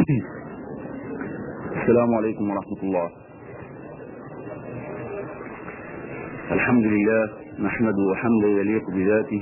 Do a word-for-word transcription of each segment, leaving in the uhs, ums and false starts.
السلام عليكم ورحمة الله. الحمد لله نحمده حمدا يليق بذاته،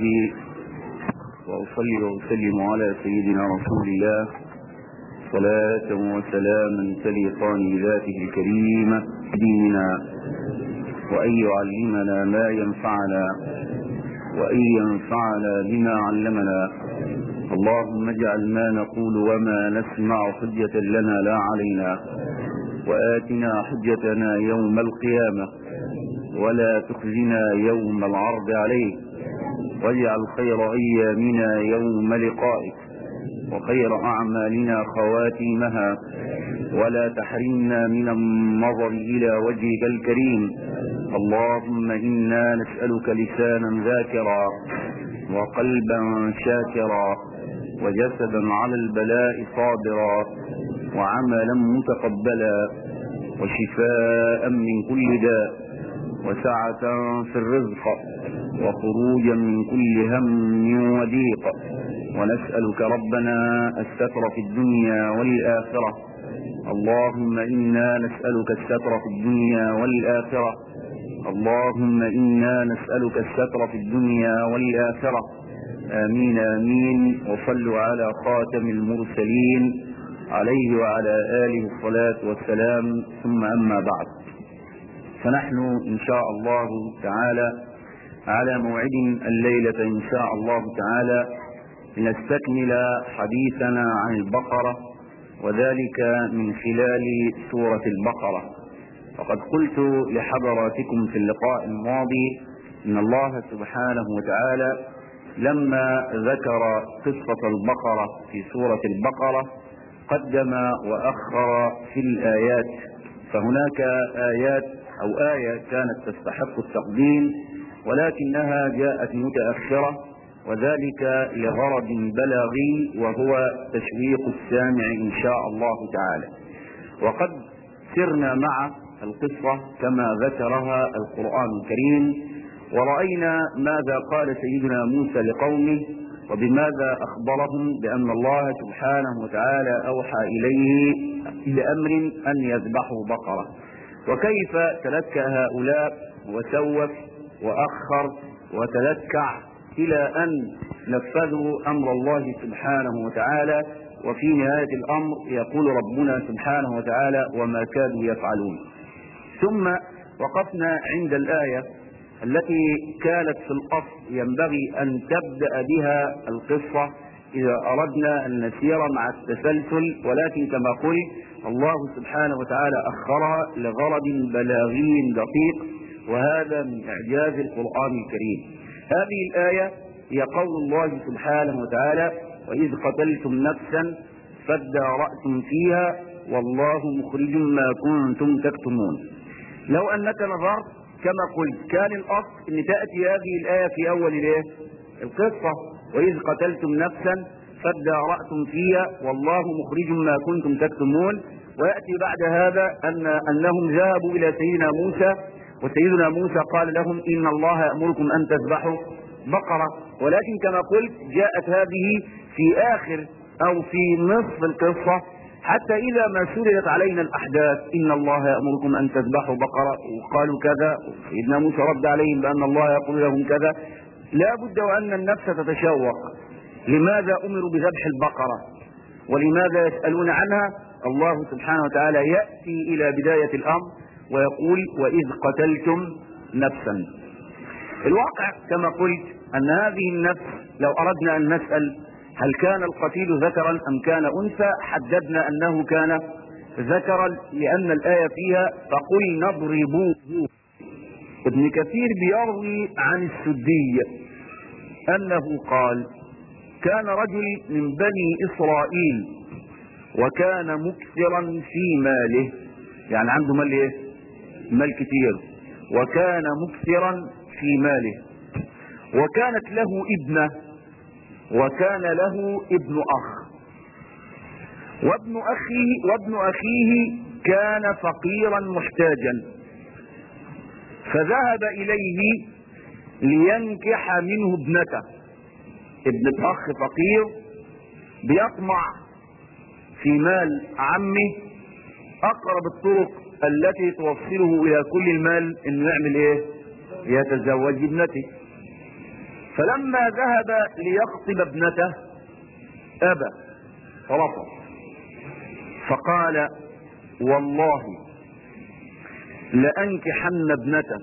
وأصلي وأسلم على سيدنا رسول الله صلاة وسلاما تليقان بذاته الكريمة ديننا، وأن يعلمنا ما ينفعنا وأن ينفعنا بما علمنا. اللهم اجعل ما نقول وما نسمع حجة لنا لا علينا، وآتنا حجتنا يوم القيامة ولا تخزنا يوم العرض عليك، واجعل خير أيامنا يوم لقائك وخير أعمالنا خواتيمها، ولا تحرمنا من النظر إلى وجهك الكريم. اللهم إنا نسألك لسانا ذاكرا وقلبا شاكرا وجسدا على البلاء صابرا وعملا متقبلا وشفاء من كل داء وسعة في الرزق وخروجا من كل هم وضيق. ونسألك ربنا الستر في الدنيا والآخرة. اللهم إنا نسألك الستر في الدنيا والآخرة. اللهم إنا نسألك الستر في الدنيا والآخرة. آمين آمين. وصلوا على خاتم المرسلين عليه وعلى آله الصلاة والسلام، ثم أما بعد، فنحن إن شاء الله تعالى على موعد الليلة إن شاء الله تعالى لنستكمل حديثنا عن البقرة، وذلك من خلال سورة البقرة. وقد قلت لحضراتكم في اللقاء الماضي إن الله سبحانه وتعالى لما ذكر قصة البقرة في سورة البقرة قدم وأخر في الآيات، فهناك آيات أو آية كانت تستحق التقديم ولكنها جاءت متأخرة، وذلك لغرض بلاغي وهو تشويق السامع إن شاء الله تعالى. وقد سرنا مع القصة كما ذكرها القرآن الكريم، ورأينا ماذا قال سيدنا موسى لقومه وبماذا أخبرهم بأن الله سبحانه وتعالى أوحى إليه بأمر أن يذبحوا بقرة، وكيف تلكأ هؤلاء وسوف وأخر وتلكع إلى أن نفذوا أمر الله سبحانه وتعالى. وفي نهاية الأمر يقول ربنا سبحانه وتعالى وما كادوا يفعلون. ثم وقفنا عند الآية التي كانت في الأصل ينبغي أن تبدأ بها القصة إذا أردنا أن نسير مع التسلسل، ولكن كما قلت الله سبحانه وتعالى أخرها لغرض بلاغي دقيق، وهذا من إعجاز القرآن الكريم. هذه الآية هي قول الله سبحانه وتعالى وإذ قتلتم نفسا فادارأتم فيها والله مخرج ما كنتم تكتمون. لو أنك نظرت كما قلت كان الأصل أن تأتي هذه الآية في أول الإيه؟ القصة، وإذ قتلتم نفسا فادارأتم فيها والله مخرج ما كنتم تكتمون، ويأتي بعد هذا أن أنهم ذهبوا إلى سيدنا موسى، وسيدنا موسى قال لهم إن الله يأمركم أن تذبحوا بقرة. ولكن كما قلت جاءت هذه في آخر أو في نصف القصة، حتى إذا ما سردت علينا الأحداث إن الله يأمركم أن تذبحوا بقرة وقالوا كذا، سيدنا موسى رد عليهم بأن الله يقول لهم كذا، لا بد وأن النفس تتشوق لماذا أمروا بذبح البقرة ولماذا يسألون عنها. الله سبحانه وتعالى يأتي إلى بداية الأمر ويقول وإذ قتلتم نفسا. الواقع كما قلت أن هذه النفس لو أردنا أن نسأل هل كان القتيل ذكرا أم كان أنثى، حددنا أنه كان ذكرا لأن الآية فيها فقل نضربوه. ابن كثير بيروي عن السدي أنه قال كان رجل من بني إسرائيل وكان مكثرا في ماله، يعني عنده مال ايه؟ مال كتير، وكان مكثرا في ماله، وكانت له ابنة وكان له ابن أخ، وابن أخيه, وابن أخيه كان فقيرا محتاجا، فذهب إليه لينكح منه ابنته. ابن الأخ فقير بيطمع في مال عمه اقرب الطرق التي توصله الى كل المال انه يعمل ايه؟ يتزوج ابنته. فلما ذهب ليخطب ابنته ابى ورفض، فقال والله لأنكحن ابنته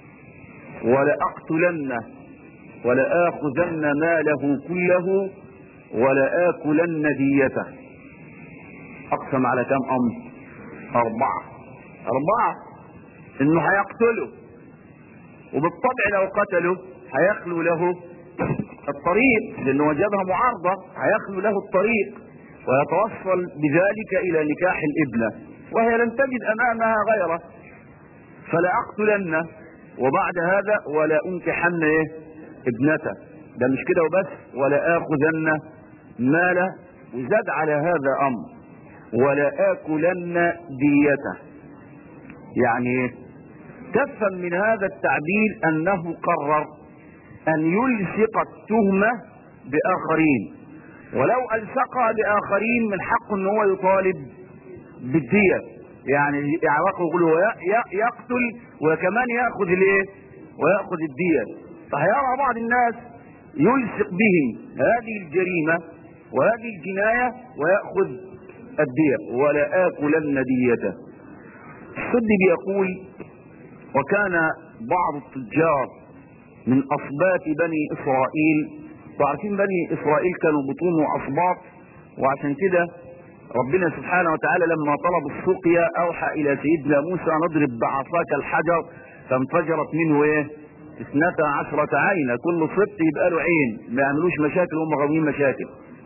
ولأقتلنه ولآخذن ماله كله ولآكلن ديته. أقسم على كم أمر؟ أربعة. أربعة إنه هيقتله، وبالطبع لو قتله هيخلو له الطريق، لأنه وجبها معارضة، هيخلو له الطريق ويتوصل بذلك إلى نكاح الابنة، وهي لن تجد أمامها غيره. فلا أقتلن، وبعد هذا ولا أنكحن إيه؟ ابنته. ده مش كده وبس، ولا آخذن ماله، وزاد على هذا أمر ولا آكلن ديته. يعني تفهم من هذا التعبير أنه قرر أن يلصق التهمة بآخرين، ولو ألصقها بآخرين من حقه أن هو يطالب بالدية، يعني يعرقه يقول هو يقتل وكمان يأخذ الايه؟ ويأخذ الدية. فهيرى بعض الناس يلصق به هذه الجريمة وهذه الجناية ويأخذ الدية. ولا آكلن ديته. السدي بيقول وكان بعض التجار من أصباط بني إسرائيل، وعارفين بني إسرائيل كانوا بطون وأصباط، وعشان كده ربنا سبحانه وتعالى لما طلب السقيا أوحى إلى سيدنا موسى نضرب بعصاك الحجر فانفجرت منه إيه؟ اثنتا عشرة عينة، كل سبط يبقى له عين، ما يعملوش مشاكل وهم غاويين مشاكل.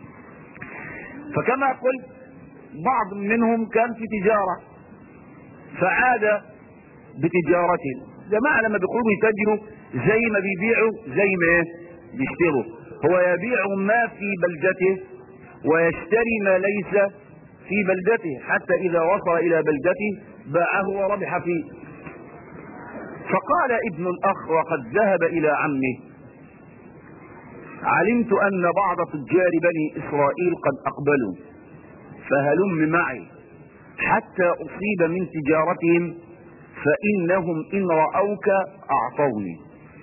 فكما قلت بعض منهم كان في تجارة فعاد بتجارته. جماعة لما بيقولوا يتاجروا زي ما بيبيعوا زي ما بيشتروا، هو يبيع ما في بلدته ويشتري ما ليس في بلدته، حتى إذا وصل إلى بلدته باعه وربح فيه. فقال ابن الأخ وقد ذهب إلى عمه علمت أن بعض تجار بني إسرائيل قد أقبلوا، فهلم معي حتى أصيب من تجارتهم فإنهم إن رأوك أعطوني.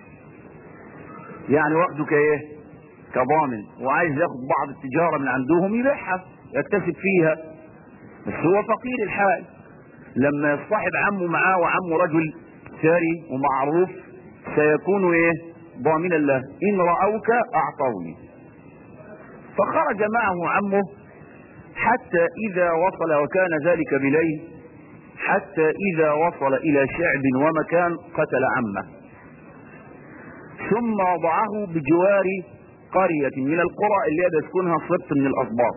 يعني واخدك ايه؟ كضامن، وعايز ياخد بعض التجارة من عندهم يبيعها يكتسب فيها، بس هو فقير الحال. لما يصطحب عمه معاه وعمه رجل ثري ومعروف سيكون ايه؟ ضامنا له، إن رأوك أعطوني. فخرج معه عمه حتى إذا وصل، وكان ذلك بليل، حتى إذا وصل إلى شعب ومكان قتل عمه، ثم وضعه بجوار قرية من القرى اللي يسكنها سبط من الأسباط،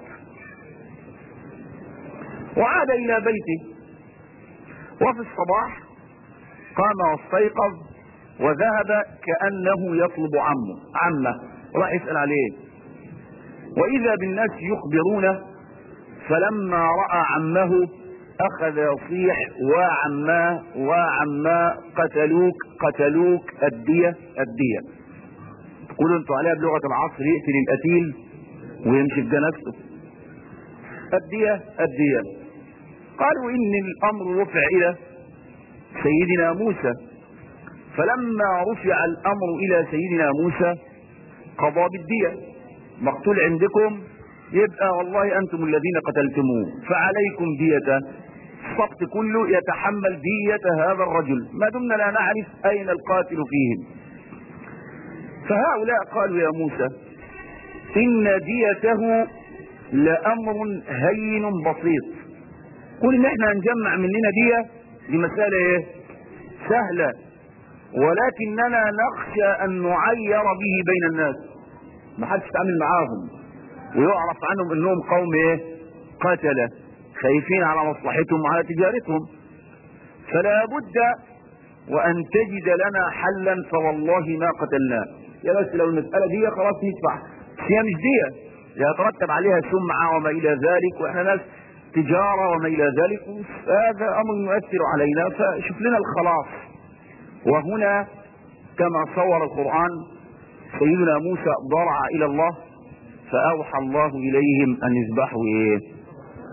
وعاد إلى بيته. وفي الصباح قام واستيقظ وذهب كأنه يطلب عمه عمه راح يسأل عليه، وإذا بالناس يخبرونه. فلما رأى عمه أخذ يصيح وعماه وعماه قتلوك قتلوك الدية الدية. تقولوا انتوا عليها بلغة العصر يقتل القتيل ويمشي بجنازته. الدية الدية. قالوا إن الأمر رفع إلى سيدنا موسى، فلما رفع الأمر إلى سيدنا موسى قضى بالدية. مقتول عندكم يبقى والله أنتم الذين قتلتموه فعليكم ديته، السقط كله يتحمل دية هذا الرجل ما دمنا لا نعرف أين القاتل فيهم. فهؤلاء قالوا يا موسى إن ديته لأمر هين بسيط، قل إن احنا هنجمع مننا دية دي مسألة ايه؟ سهلة، ولكننا نخشى أن نعير به بين الناس، ما حدش يتعامل معاهم ويعرف عنهم انهم قوم ايه؟ قتلة خايفين على مصلحتهم وعلى تجارتهم. فلا بد وان تجد لنا حلا فوالله ما قتلناه. يا بس لو المسألة دي خلاص يدفع، هي مش دي يترتب عليها سمعة وما الى ذلك، واحنا ناس تجارة وما الى ذلك، هذا امر يؤثر علينا، فشوف لنا الخلاص. وهنا كما صور القرآن سيدنا موسى ضرع الى الله فأوحى الله إليهم أن يذبحوا إيه؟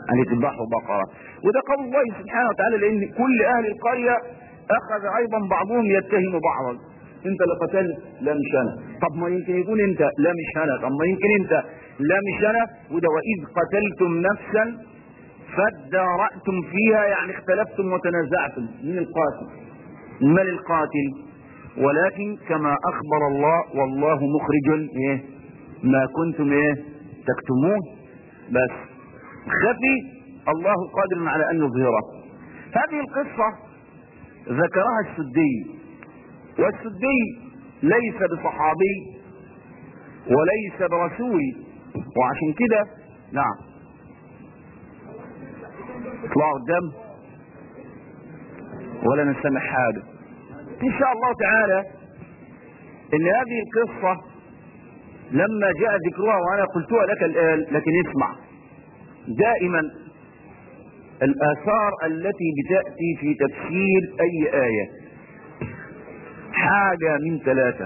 أن يذبحوا بقرة. وده قول الله سبحانه وتعالى، لأن كل أهل القرية أخذ أيضا بعضهم يتهم بعضا. أنت اللي قتلت؟ لا مش أنا. طب ما يمكن يكون أنت؟ لا مش أنا. طب ما يمكن أنت؟ لا مش أنا. وده وإذ قتلتم نفسا فادارأتم فيها، يعني اختلفتم وتنازعتم. من القاتل؟ من القاتل؟ ولكن كما أخبر الله والله مخرج إيه ما كنتم إيه تكتمون. بس خفي الله قادر على أن يظهره. هذه القصة ذكرها السدي، والسدي ليس بصحابي وليس برسول، وعشان كده نعم اطلعوا قدام ولا نسمع حاجة ان شاء الله تعالى. ان هذه القصة لما جاء ذكرها وانا قلتها لك الآن، لكن اسمع، دائما الآثار التي بتأتي في تفسير أي آية حاجة من ثلاثة: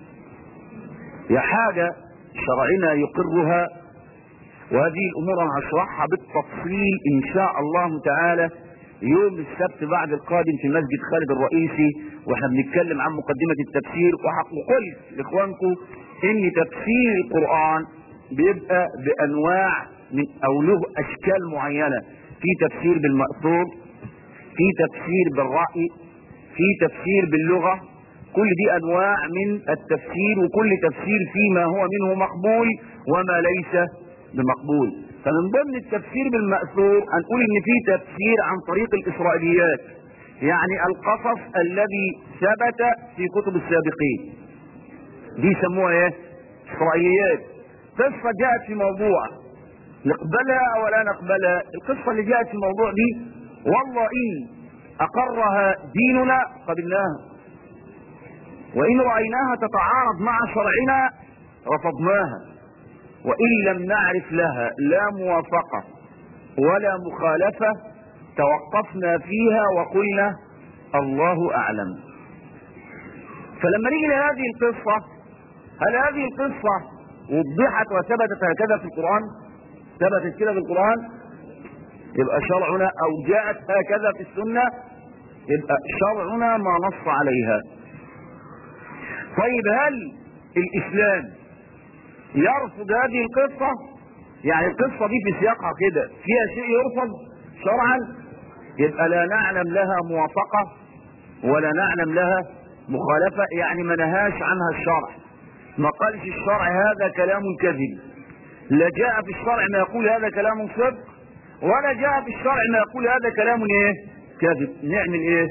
يا حاجة شرعنا يقرها، وهذه الأمور أنا هشرحها بالتفصيل إن شاء الله تعالى يوم السبت بعد القادم في مسجد خالد الرئيسي، واحنا بنتكلم عن مقدمة التفسير. وقلت لإخوانكم إن تفسير القرآن بيبقى بأنواع من أو له أشكال معينة، في تفسير بالمأثور، في تفسير بالرأي، في تفسير باللغة. كل دي أنواع من التفسير، وكل تفسير فيما هو منه مقبول وما ليس بمقبول. فمن ضمن التفسير بالمأثور هنقول ان في تفسير عن طريق الإسرائيليات، يعني القصص الذي ثبت في كتب السابقين، دي يسموها ايه؟ إسرائيليات. قصة جاءت في موضوع نقبلها ولا نقبلها. القصة اللي جاءت في الموضوع دي والله إن أقرها ديننا قبلناها، وإن رأيناها تتعارض مع شرعنا رفضناها، وإن لم نعرف لها لا موافقة ولا مخالفة توقفنا فيها وقلنا الله أعلم. فلما نيجي لهذه القصة، هل هذه القصة وضحت وثبتت هكذا في القرآن؟ ثبتت كده في القرآن يبقى شرعنا، أو جاءت هكذا في السنة يبقى شرعنا ما نص عليها. طيب هل الإسلام يرفض هذه القصة؟ يعني القصة دي في سياقها كده فيها شيء يرفض شرعا؟ يبقى لا نعلم لها موافقة ولا نعلم لها مخالفة، يعني ما نهاش عنها الشرع، ما قالش الشرع هذا كلام كذب، لا جاء في الشرع ما يقول هذا كلام صدق، ولا جاء في الشرع ما يقول هذا كلام ايه كذب. نعمل ايه؟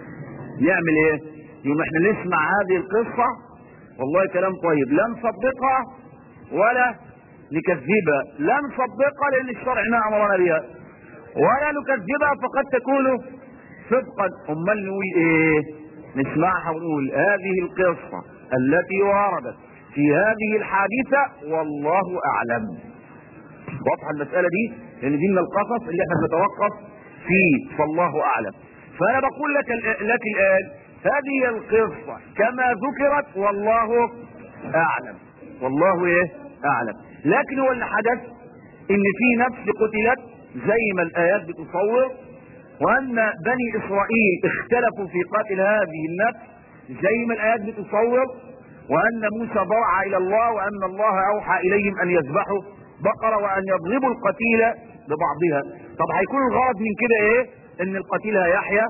نعمل ايه؟ يوم احنا نسمع هذه القصة والله كلام طيب، لا نصدقها ولا نكذبها. لا نصدقها لان الشرع ما امرنا بها، ولا نكذبها فقد تكون صدقا. امال نقول ايه؟ نسمعها ونقول هذه القصة التي وردت في هذه الحادثة والله اعلم. واضحة المسألة دي؟ لان دي من القصص اللي احنا بنتوقف فيه، فالله اعلم. فانا بقول لك لك الان هذه القصة كما ذكرت والله اعلم، والله ايه اعلم. لكن هو اللي حدث ان في نفس قتلت زي ما الايات بتصور، وان بني اسرائيل اختلفوا في قتل هذه النفس زي ما الايات بتصور، وان موسى ضرع الى الله، وان الله اوحى اليهم ان يذبحوا بقرة وان يضربوا القتيل ببعضها. طب هيكون الغرض من كده ايه؟ ان القتيل هيحيى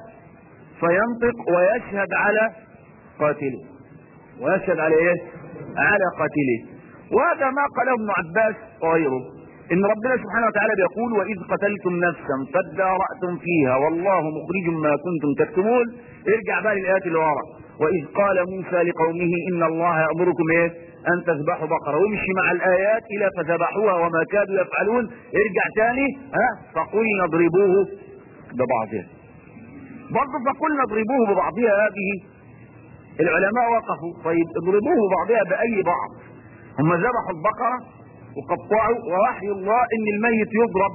فينطق ويشهد على قاتله، ويشهد على ايه؟ على قاتله. وهذا ما قاله ابن عباس وغيره، ان ربنا سبحانه وتعالى بيقول واذ قتلتم نفسا فادارأتم فيها والله مخرج ما كنتم تكتمون. ارجع بقى للايات اللي ورا، واذ قال موسى لقومه ان الله يأمركم ايه؟ ان تذبحوا بقرة، ومشي مع الايات الى فذبحوها وما كادوا يفعلون. ارجع تاني ها فقلنا اضربوه ببعضها. برضه فقلنا اضربوه ببعضها، هذه العلماء وقفوا طيب اضربوه ببعضها باي بعض؟ هم ذبحوا البقرة وقطعوا، ووحي الله ان الميت يضرب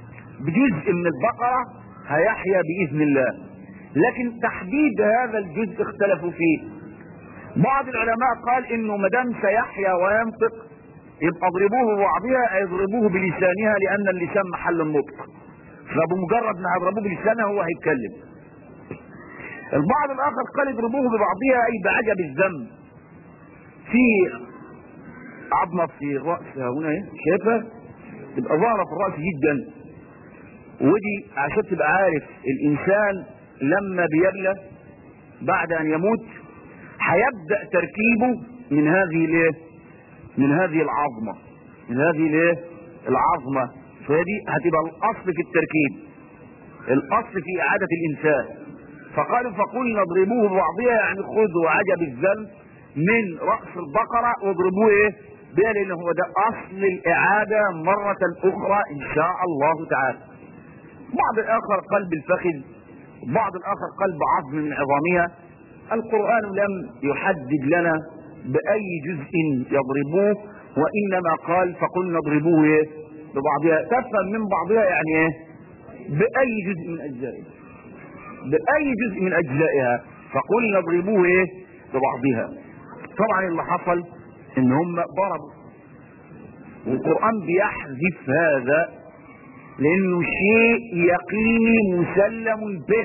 بجزء من البقرة هيحيا باذن الله، لكن تحديد هذا الجزء اختلفوا فيه. بعض العلماء قال انه مدام سيحيا وينطق يبقى اضربوه ببعضها، اي اضربوه بلسانها، لان اللسان محل النطق. فبمجرد ما هيضربوه بالسنة هو هيتكلم. البعض الآخر قال اضربوه ببعضها أي بعجب الذنب. في عظمة في الرأس هنا اهي شايفها تبقى ظاهرة في الرأس جدا، ودي عشان تبقى عارف الإنسان لما بيبلى بعد أن يموت هيبدأ تركيبه من هذه الايه؟ من هذه العظمة، من هذه الايه؟ العظمة. فدي هتبقى الأصل في التركيب، الأصل في إعادة الإنسان. فقالوا فقلنا اضربوه ببعضها يعني خذوا عجب الذنب من رأس البقرة واضربوه ايه؟ بها، لأن هو ده أصل الإعادة مرة أخرى إن شاء الله تعالى. بعض الآخر قال بالفخذ، بعض الآخر قال بعظم من عظامها. القرآن لم يحدد لنا بأي جزء يضربوه، وإنما قال فقلنا اضربوه ايه؟ ببعضها. تفهم من بعضها يعني ايه؟ بأي جزء من أجزائها، بأي جزء من أجزائها. فقلنا اضربوه ايه؟ ببعضها. طبعا اللي حصل ان هم ضربوا، والقرآن بيحذف هذا لانه شيء يقيني مسلم به،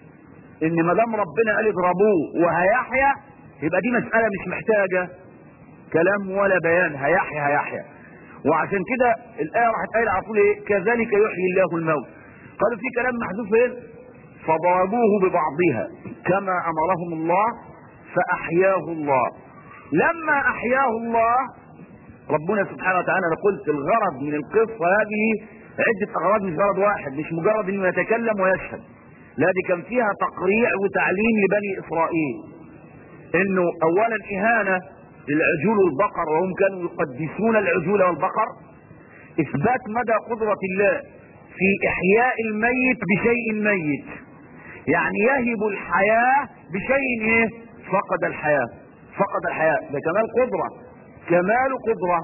ان ما دام ربنا قال اضربوه وهيحيى يبقى دي مسألة مش محتاجة كلام ولا بيان، هيحيى هيحيى. وعشان كده الآية راحت قايله على طول ايه؟ كذلك يحيي الله الموت. قالوا في كلام محذوف ايه؟ فضربوه ببعضها كما امرهم الله فاحياه الله. لما احياه الله ربنا سبحانه وتعالى، انا قلت الغرض من القصة هذه عدة اغراض، مش غرض واحد، مش مجرد انه يتكلم ويشهد، لا دي كان فيها تقريع وتعليم لبني اسرائيل انه اولا اهانة للعجول والبقر، وهم كانوا يقدسون العجول والبقر. اثبات مدى قدرة الله في احياء الميت بشيء ميت، يعني يهب الحياة بشيء ايه؟ فقد الحياة، فقد الحياة. ده كمال قدرة، كمال قدرة.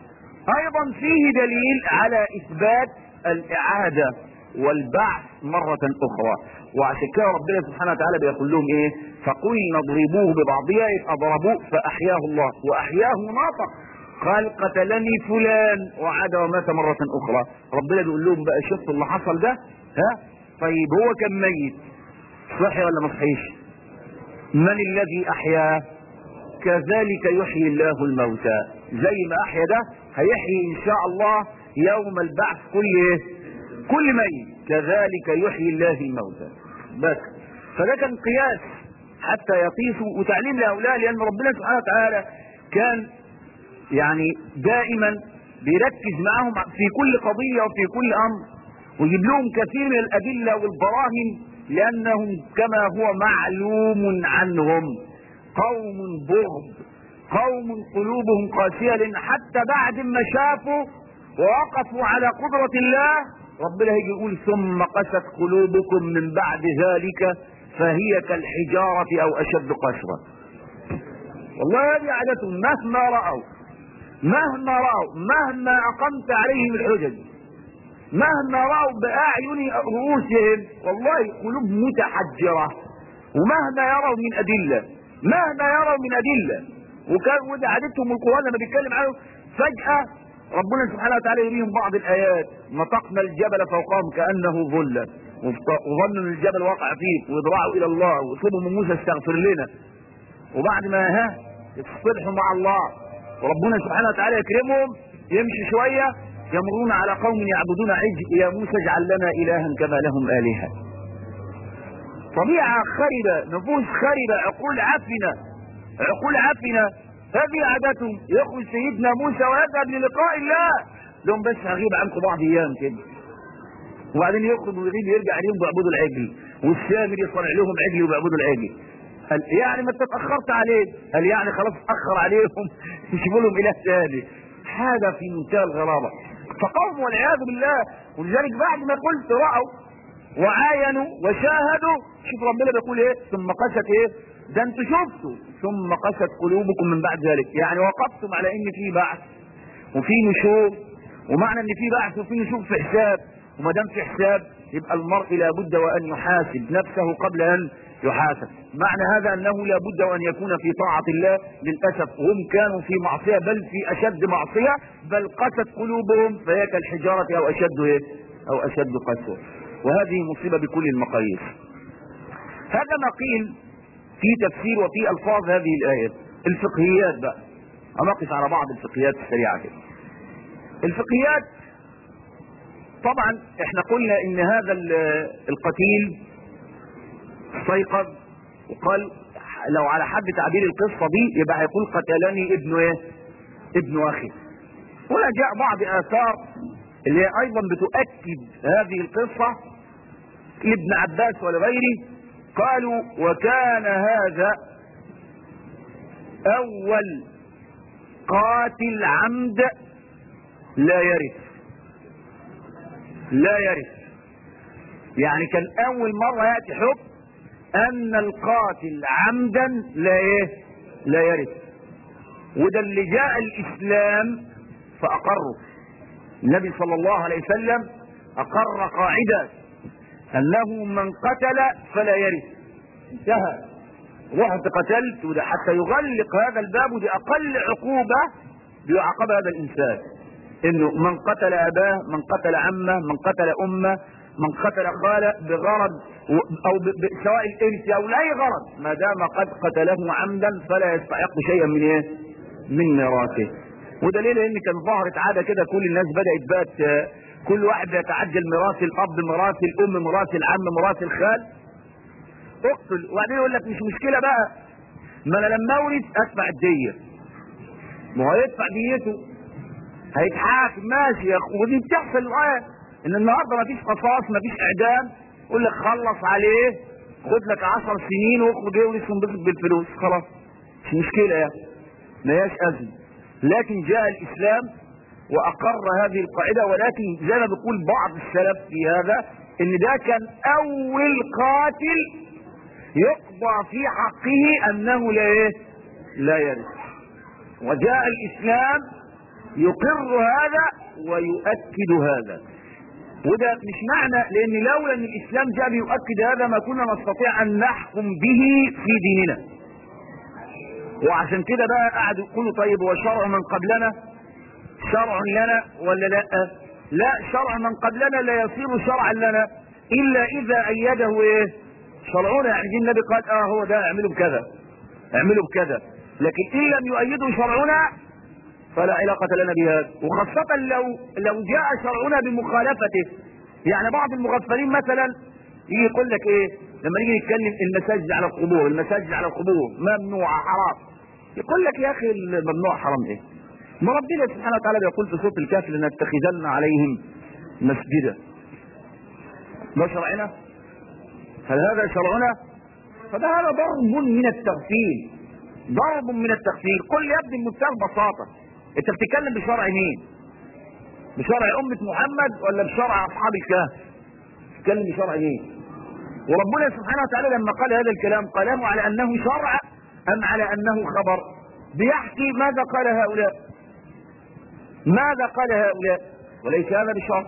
ايضا فيه دليل على اثبات الاعادة والبعث مرة اخرى. وعشان كده ربنا سبحانه وتعالى بيقول لهم ايه؟ فقلنا اضربوه ببعضها، يبقى ضربوه فاحياه الله، واحياه ناطق قال قتلني فلان وعاد ومات مرة اخرى. ربنا بيقول لهم بقى شفتوا اللي حصل ده؟ ها؟ طيب هو كان ميت صحي ولا ما صحيش؟ من الذي احياه؟ كذلك يحيي الله الموتى. زي ما احيا ده هيحيي ان شاء الله يوم البعث كل ايه؟ كل ميت. كذلك يحيي الله الموتى. بس فده كان قياس حتى يقيسوا وتعليم لهؤلاء، لان ربنا سبحانه وتعالى كان يعني دائما بيركز معهم في كل قضية وفي كل امر، ويجيب لهم كثير من الادلة والبراهين، لانهم كما هو معلوم عنهم قوم بغض، قوم قلوبهم قاسية. لان حتى بعد ما شافوا ووقفوا على قدرة الله ربنا هيجي يقول ثم قست قلوبكم من بعد ذلك فهي كالحجارة او اشد قسوة. والله هذه عادتهم، مهما رأوا مهما رأوا مهما اقمت عليهم الحجج، مهما رأوا بأعين رؤوسهم والله قلوب متحجرة، ومهما يروا من أدلة مهما يروا من أدلة وكان ودي عادتهم. القرآن لما بيتكلم عنه فجأة ربنا سبحانه وتعالى يريهم بعض الآيات، نطقنا الجبل فوقهم كأنه ظلة، وظنوا ان الجبل واقع فيه ويضرعوا إلى الله ويطلبوا من موسى استغفر لنا، وبعد ما ها يتصلحوا مع الله وربنا سبحانه وتعالى يكرمهم يمشي شوية يمرون على قوم يعبدون عجل يا موسى اجعل لنا إلها كما لهم آلهة. طبيعة خربة، نفوس خربة، عقول عفنة، عقول عفنة. هذه عادتهم. يخرج سيدنا موسى ويذهب للقاء الله، لهم بس هغيب عنكم بعض ايام كده، وبعدين يخرج ويغيب يرجع عليهم بيعبدوا العجل، والسامر يصنع لهم عجل وبيعبدوا العجل. قال يعني ما انت اتاخرت عليه؟ قال يعني خلاص اتاخر عليهم يشوفوا لهم اله ثاني. حاجه في منتهى الغرابه. فقوم والعياذ بالله. ولذلك بعد ما قلت راوا وعاينوا وشاهدوا، شوف ربنا بيقول ايه؟ ثم قست ايه؟ ده انتوا شفتوا ثم قست قلوبكم من بعد ذلك، يعني وقفتم على ان في بعث وفي نشور، ومعنى ان في بعث وفي نشور في حساب، وما دام في حساب يبقى المرء لابد وان يحاسب نفسه قبل ان يحاسب. معنى هذا انه لابد وان يكون في طاعة الله. للاسف هم كانوا في معصية، بل في اشد معصية، بل قست قلوبهم فهي كالحجارة او اشد ايه؟ او اشد قسوة. وهذه مصيبة بكل المقاييس. هذا ما قيل في تفسير وفي ألفاظ هذه الآية. الفقهيات بقى أنقص على بعض الفقهيات السريعة كده. الفقهيات طبعا احنا قلنا ان هذا القتيل استيقظ وقال لو على حد تعبير القصة دي يبقى هيقول قتلني ابن ايه؟ ابن اخي. هنا جاء بعض اثار اللي هي ايضا بتؤكد هذه القصة لابن عباس ولغيره. قالوا وكان هذا اول قاتل عمد لا يرث. لا يرث يعني كان اول مرة يأتي حكم ان القاتل عمدا لا ايه؟ لا يرث. وده اللي جاء الاسلام فاقره. النبي صلى الله عليه وسلم اقر قاعدة انه من قتل فلا يرث. انتهى. رحت قتلت وده حتى يغلق هذا الباب. ودي اقل عقوبة بيعاقب هذا الانسان، انه من قتل اباه، من قتل عمه، من قتل امه، من قتل خاله بغرض او ب... ب... سواء الارث او لاي غرض، ما دام قد قتله عمدا فلا يستحق شيئا من ايه؟ من ميراثه. ودليل ان كان ظهرت عاده كده، كل الناس بدات بات كل واحد يتعجل ميراث الاب، ميراث الام، ميراث العم، ميراث الخال. اقتل. وبعدين يقول لك مش مشكله بقى، ما انا لما اورث ادفع الديه. ما هو يدفع ديته، هيتحاكم ماشي يا اخو. ودي بتحصل الآن ان النهارده مفيش قصاص، مفيش اعدام، يقول لك خلص عليه خد لك عشر سنين واخرج يورث وانبسط بالفلوس خلاص، مش مشكله يعني، ما هياش ازمه. لكن جاء الاسلام واقر هذه القاعده. ولكن زي ما بيقول بعض السلف في هذا ان ده كان اول قاتل يقضى في حقه انه لا ايه؟ لا يرث. وجاء الاسلام يقر هذا ويؤكد هذا. وده مش معنى، لان لولا ان الاسلام جاء بيؤكد هذا ما كنا نستطيع ان نحكم به في ديننا. وعشان كده بقى قعدوا يقولوا طيب هو شرع من قبلنا شرع لنا ولا لا؟ لا، شرع من قبلنا لا يصير شرعا لنا الا اذا ايده ايه؟ شرعنا. يعني دين النبي قال اه هو ده اعملوا بكذا اعملوا بكذا، لكن ان لم يؤيده شرعنا فلا علاقة لنا بهذا. وخاصة لو لو جاء شرعنا بمخالفته. يعني بعض المغفلين مثلا يجي يقول لك ايه لما نيجي نتكلم المساجد على القبور، المساجد على القبور ممنوعة حرام، يقول لك يا اخي الممنوع حرام ايه؟ ما ربنا سبحانه وتعالى بيقول في سورة الكهف لنتخذن عليهم مسجدا. ده شرعنا؟ هل هذا شرعنا؟ فده هذا ضرب من التغفيل، ضرب من التغفيل. قل لي يا ابني بمنتهى البساطة، انت بتتكلم بشرع مين؟ بشرع أمة محمد ولا بشرع أصحاب الكهف؟ بتتكلم بشرع مين؟ وربنا سبحانه وتعالى لما قال هذا الكلام قاله على أنه شرع أم على أنه خبر؟ بيحكي ماذا قال هؤلاء، ماذا قال هؤلاء، وليس هذا بشرع.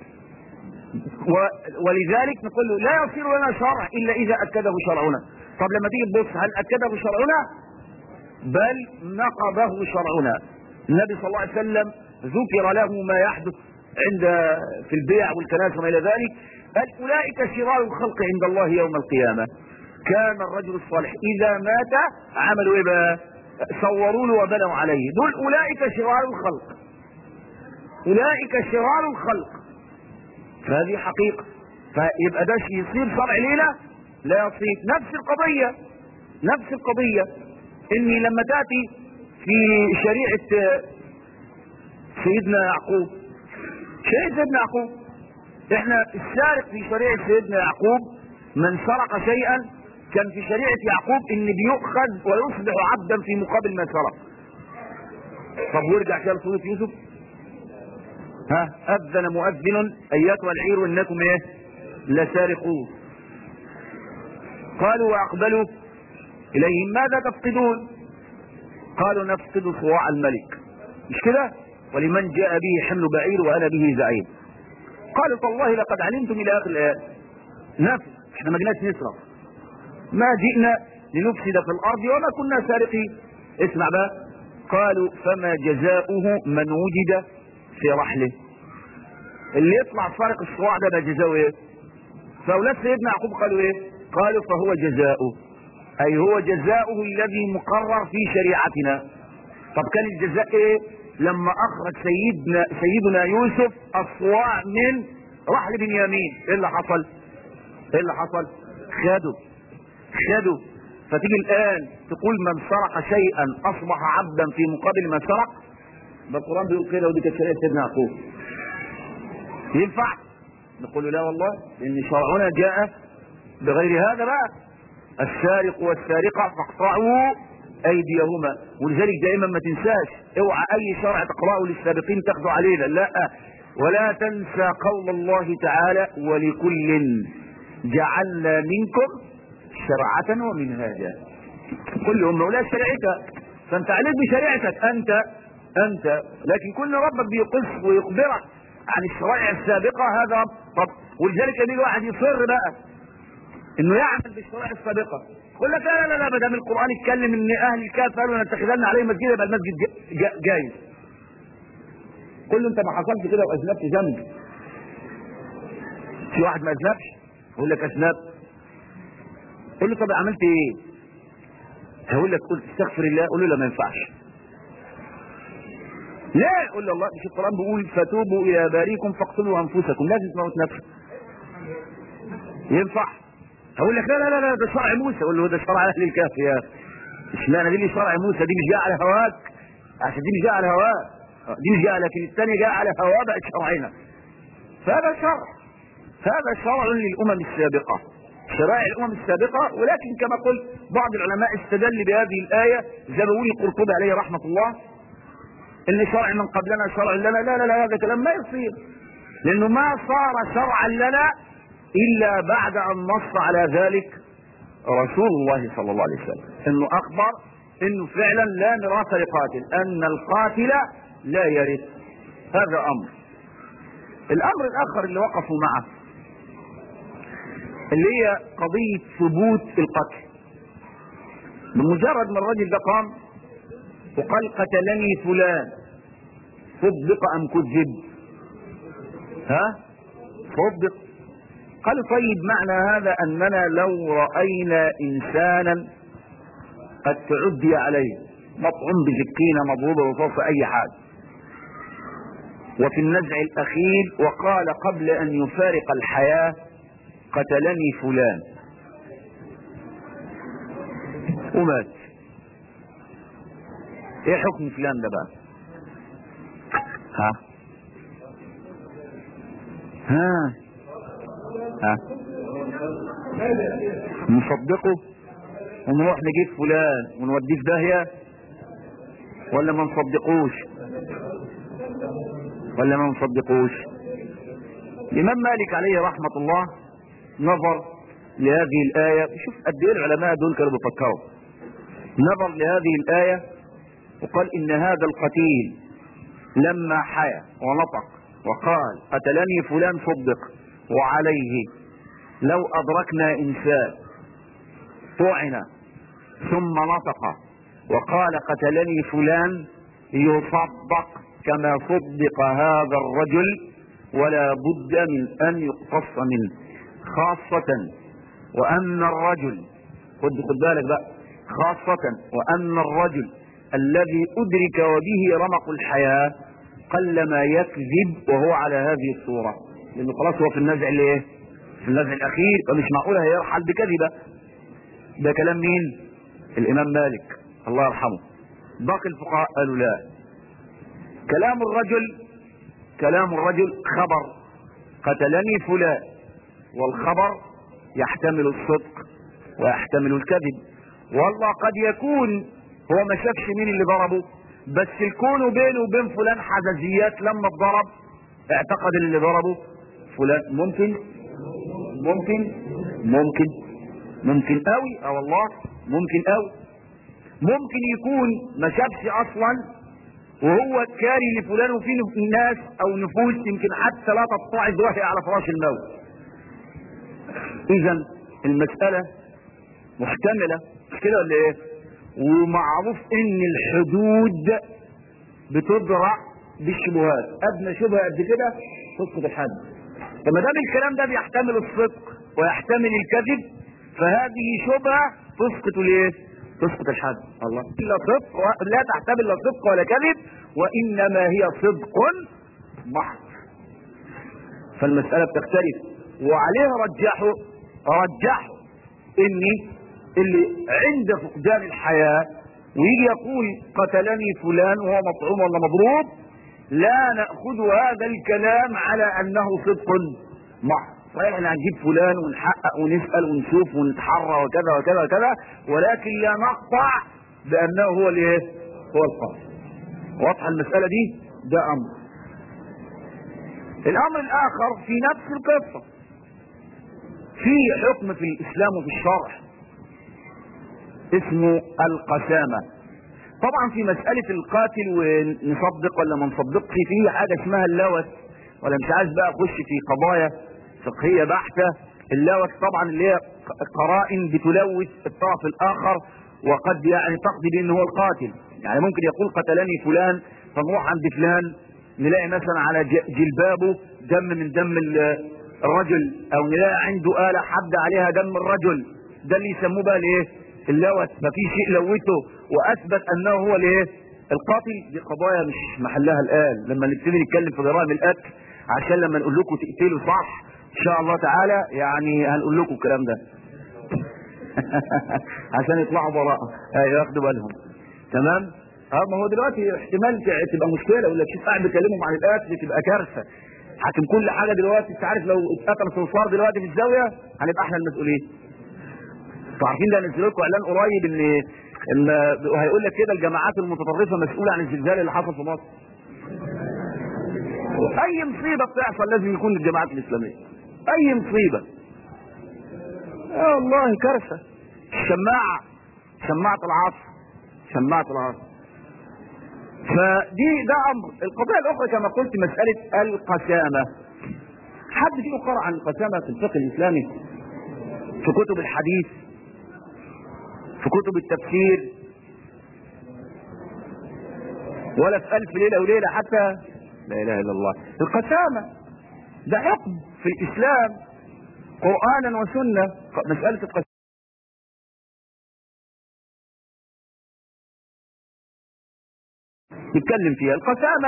ولذلك نقول له لا يصير لنا شرع إلا إذا أكده شرعنا. طب لما تيجي تبص هل أكده شرعنا؟ بل نقضه شرعنا. النبي صلى الله عليه وسلم ذكر له ما يحدث عند في البيع والكنائس وما الى ذلك، قال اولئك شرار الخلق عند الله يوم القيامه. كان الرجل الصالح اذا مات عملوا ايه بقى؟ صوروا له وبنوا عليه. دول اولئك شرار الخلق، اولئك شرار الخلق. فهذه حقيقه. فيبقى ده يصير شرع ليله؟ لا يصير. نفس القضيه نفس القضيه اني لما تاتي في شريعة سيدنا يعقوب، شريعة سيدنا يعقوب، احنا السارق في شريعة سيدنا يعقوب من سرق شيئا كان في شريعة يعقوب ان بيؤخذ ويصبح عبدا في مقابل ما سرق. طب وارجع كده لسورة يوسف، ها اذن مؤذن اياتها العير انكم ايه؟ لسارقون. قالوا واقبلوا اليهم ماذا تفقدون؟ قالوا نفقد صواع الملك. مش كده؟ ولمن جاء به حمل بعير وانا به زعيم. قالوا تالله لقد علمتم الى اخر الايه. نفس، احنا ما جيناش نسرق، ما جئنا لنفسد في الارض وما كنا سارقين. اسمع بقى، قالوا فما جزاؤه من وجد في رحله. اللي يطلع سارق الصواع ده بقى جزاؤه ايه؟ فاولاد سيدنا يعقوب قالوا ايه؟ قالوا فهو جزاؤه، اي هو جزاؤه الذي مقرر في شريعتنا. طب كان الجزاء ايه؟ لما اخرج سيدنا سيدنا يوسف الصواع من رحل بنيامين، ايه اللي حصل؟ ايه اللي حصل؟ خدوا خدوا فتيجي الان تقول من سرق شيئا اصبح عبدا في مقابل من سرق؟ ده القران بيقول كده، ودي كانت شريعه سيدنا يعقوب. ينفع؟ نقول له لا والله، لان شرعنا جاء بغير هذا بقى. السارق والسارقه فاقطعوا ايديهما، ولذلك دائما ما تنساش، اوعى اي شرع تقراه للسابقين تاخذوا علينا، لا، ولا تنسى قول الله تعالى ولكل جعلنا منكم شرعة ومنهاجا. كل امه ولا شريعتها، فانت عليك بشريعتك انت انت لكن كل ربك بيقص ويخبرك عن الشرائع السابقه، هذا طب. ولذلك يجي واحد يصر بقى انه يعمل بالشرائع السابقه، يقول لك لا لا لا ما دام القران اتكلم ان اهل الكهف قالوا نتخذن عليه مسجد يبقى المسجد جايز. قل له انت ما حصلش كده واذنبت ذنب. في واحد ما اذنبش يقول لك اذنبت، قل له طب عملت ايه؟ هقول لك قلت استغفر الله، قول له لا ما ينفعش. لا قول له الله مش القران بيقول فتوبوا الى باريكم فاقتلوا انفسكم، لازم تموت نفسك. ينفع؟ هقول لك لا لا لا لا ده شرع موسى، اقول له ده شرع اهل الكهف يا اخي. اشمعنى دي اللي شرع موسى؟ دي مش جايه على هواك، عشان دي مش جايه على هواك، دي مش جايه، لكن الثانيه جايه على هواه بقت شرعنا. فهذا شرع، هذا شرع للامم السابقه، شرائع الامم السابقه. ولكن كما قلت بعض العلماء استدل بهذه الايه زي ما بيقول القرطبي عليه رحمه الله ان شرع من قبلنا شرع لنا. لا لا لا هذا كلام ما يصير، لانه ما صار شرعا لنا الا بعد ان نص على ذلك رسول الله صلى الله عليه وسلم، انه اخبر انه فعلا لا ميراث لقاتل، ان القاتل لا يرث. هذا امر. الامر الاخر اللي وقفوا معه اللي هي قضية ثبوت القتل. بمجرد ما الرجل ده قام وقال قتلني فلان صدق ام كذب؟ ها؟ صدق. قال طيب معنى هذا اننا لو رأينا انسانا قد تعدي عليه مطعم بسكينة مضروبة رصاص اي حاجة، وفي النزع الاخير وقال قبل ان يفارق الحياة قتلني فلان ومات، ايه حكم فلان ده بقى؟ ها ها ها نصدقه ونروح نجيب فلان ونوديه في داهية، ولا ما نصدقوش ولا ما نصدقوش؟ الامام مالك عليه رحمة الله نظر لهذه الآية، شوف قد ايه العلماء دول كانوا بيفكروا، نظر لهذه الآية وقال إن هذا القتيل لما حيا ونطق وقال قتلني فلان صدق، وعليه لو أدركنا إنسان طعن ثم نطق وقال قتلني فلان يصدق كما صدق هذا الرجل، ولا بد من أن يقتص منه، خاصة وأن الرجل خد خد بالك بقى، خاصة وأن الرجل الذي أدرك وبه رمق الحياة قلما يكذب وهو على هذه الصورة، لأنه خلاص هو في النزع اللي ايه؟ في النزع الأخير، فمش معقولة هيرحل بكذبة. ده كلام مين؟ الإمام مالك الله يرحمه. باقي الفقهاء قالوا لا، كلام الرجل كلام الرجل خبر قتلني فلان، والخبر يحتمل الصدق ويحتمل الكذب، والله قد يكون هو ما شافش مين اللي ضربه، بس الكون بينه وبين فلان حزازيات، لما اتضرب اعتقد اللي ضربه فلان. ممكن ممكن ممكن ممكن قوي، اه والله ممكن قوي. ممكن يكون ما شافش اصلا وهو كاري لفلان، وفي ناس او نفوس يمكن حتى لا تتعظ وهي على فراش الموت. اذا المسألة محتملة مش كده ولا ايه؟ ومعروف ان الحدود بتدرع بالشبهات، ادنى شبهة قد كده تسقط الحد. فما دام الكلام ده بيحتمل الصدق ويحتمل الكذب، فهذه شبهة تسقط الايه؟ تسقط الحد. الله لا صدق لا تحتمل لا صدق ولا كذب، وانما هي صدق محض. فالمسألة بتختلف، وعليها رجحوا رجحوا ان اللي عند فقدان الحياة ويجي يقول قتلني فلان وهو مطعوم ولا مضروب، لا نأخذ هذا الكلام على انه صدق محض. صحيح احنا هنجيب فلان ونحقق ونسأل ونشوف ونتحرى وكذا وكذا وكذا، ولكن لا نقطع بانه هو الايه؟ هو القاتل. واضحة المسألة دي؟ ده امر. الامر الاخر في نفس القصة، في حكم في الاسلام وفي الشرع اسمه القسامة. طبعا في مسألة القاتل ونصدق ولا ما نصدقش، فيه حاجة اسمها اللوث، ولا مش عايز بقى اخش في قضايا فقهية بحتة. اللوث طبعا اللي هي قرائن بتلوث الطرف الاخر، وقد يعني تقضي بانه هو القاتل. يعني ممكن يقول قتلني فلان، فنروح عند فلان نلاقي مثلا على جلبابه دم من دم الرجل، او نلاقي عنده آلة حد عليها دم الرجل، ده اللي يسموه بقى الايه؟ اللوث. ففي شيء لوثه واثبت انه هو الايه؟ القاتل. دي قضايا مش محلها الان لما نبتدي نتكلم في جرائم القتل، عشان لما نقول لكم تقتلوا صح ان شاء الله تعالى يعني هنقول لكم الكلام ده عشان يطلعوا براءة ياخدوا بالهم. تمام؟ اه ما هو دلوقتي احتمال تبقى مشكله، ولا تشوف قاعد بيكلمهم عن القتل تبقى كارثه. حاكم كل حاجه دلوقتي، انت عارف لو اتقتل صرصار دلوقتي في الزاويه هنبقى احنا المسؤولين. انتوا عارفين ده نزل لكم اعلان قريب ان ان هيقول لك كده الجماعات المتطرفه مسؤوله عن الزلزال اللي حصل في مصر. اي مصيبه بتحصل لازم يكون للجماعات الاسلاميه، اي مصيبه. اه والله كارثه. الشماعه شماعه العصر شماعه العصر. فدي ده امر. القضيه الاخرى كما قلت مساله القسامه. حد فيكم قرأ عن القسامه في الفقه الاسلامي؟ في كتب الحديث، في كتب التفسير، ولا في ألف ليلة وليلة حتى؟ لا إله إلا الله. القسامة ده حكم في الإسلام قرآنا وسنة. مسألة القسامة نتكلم فيها. القسامة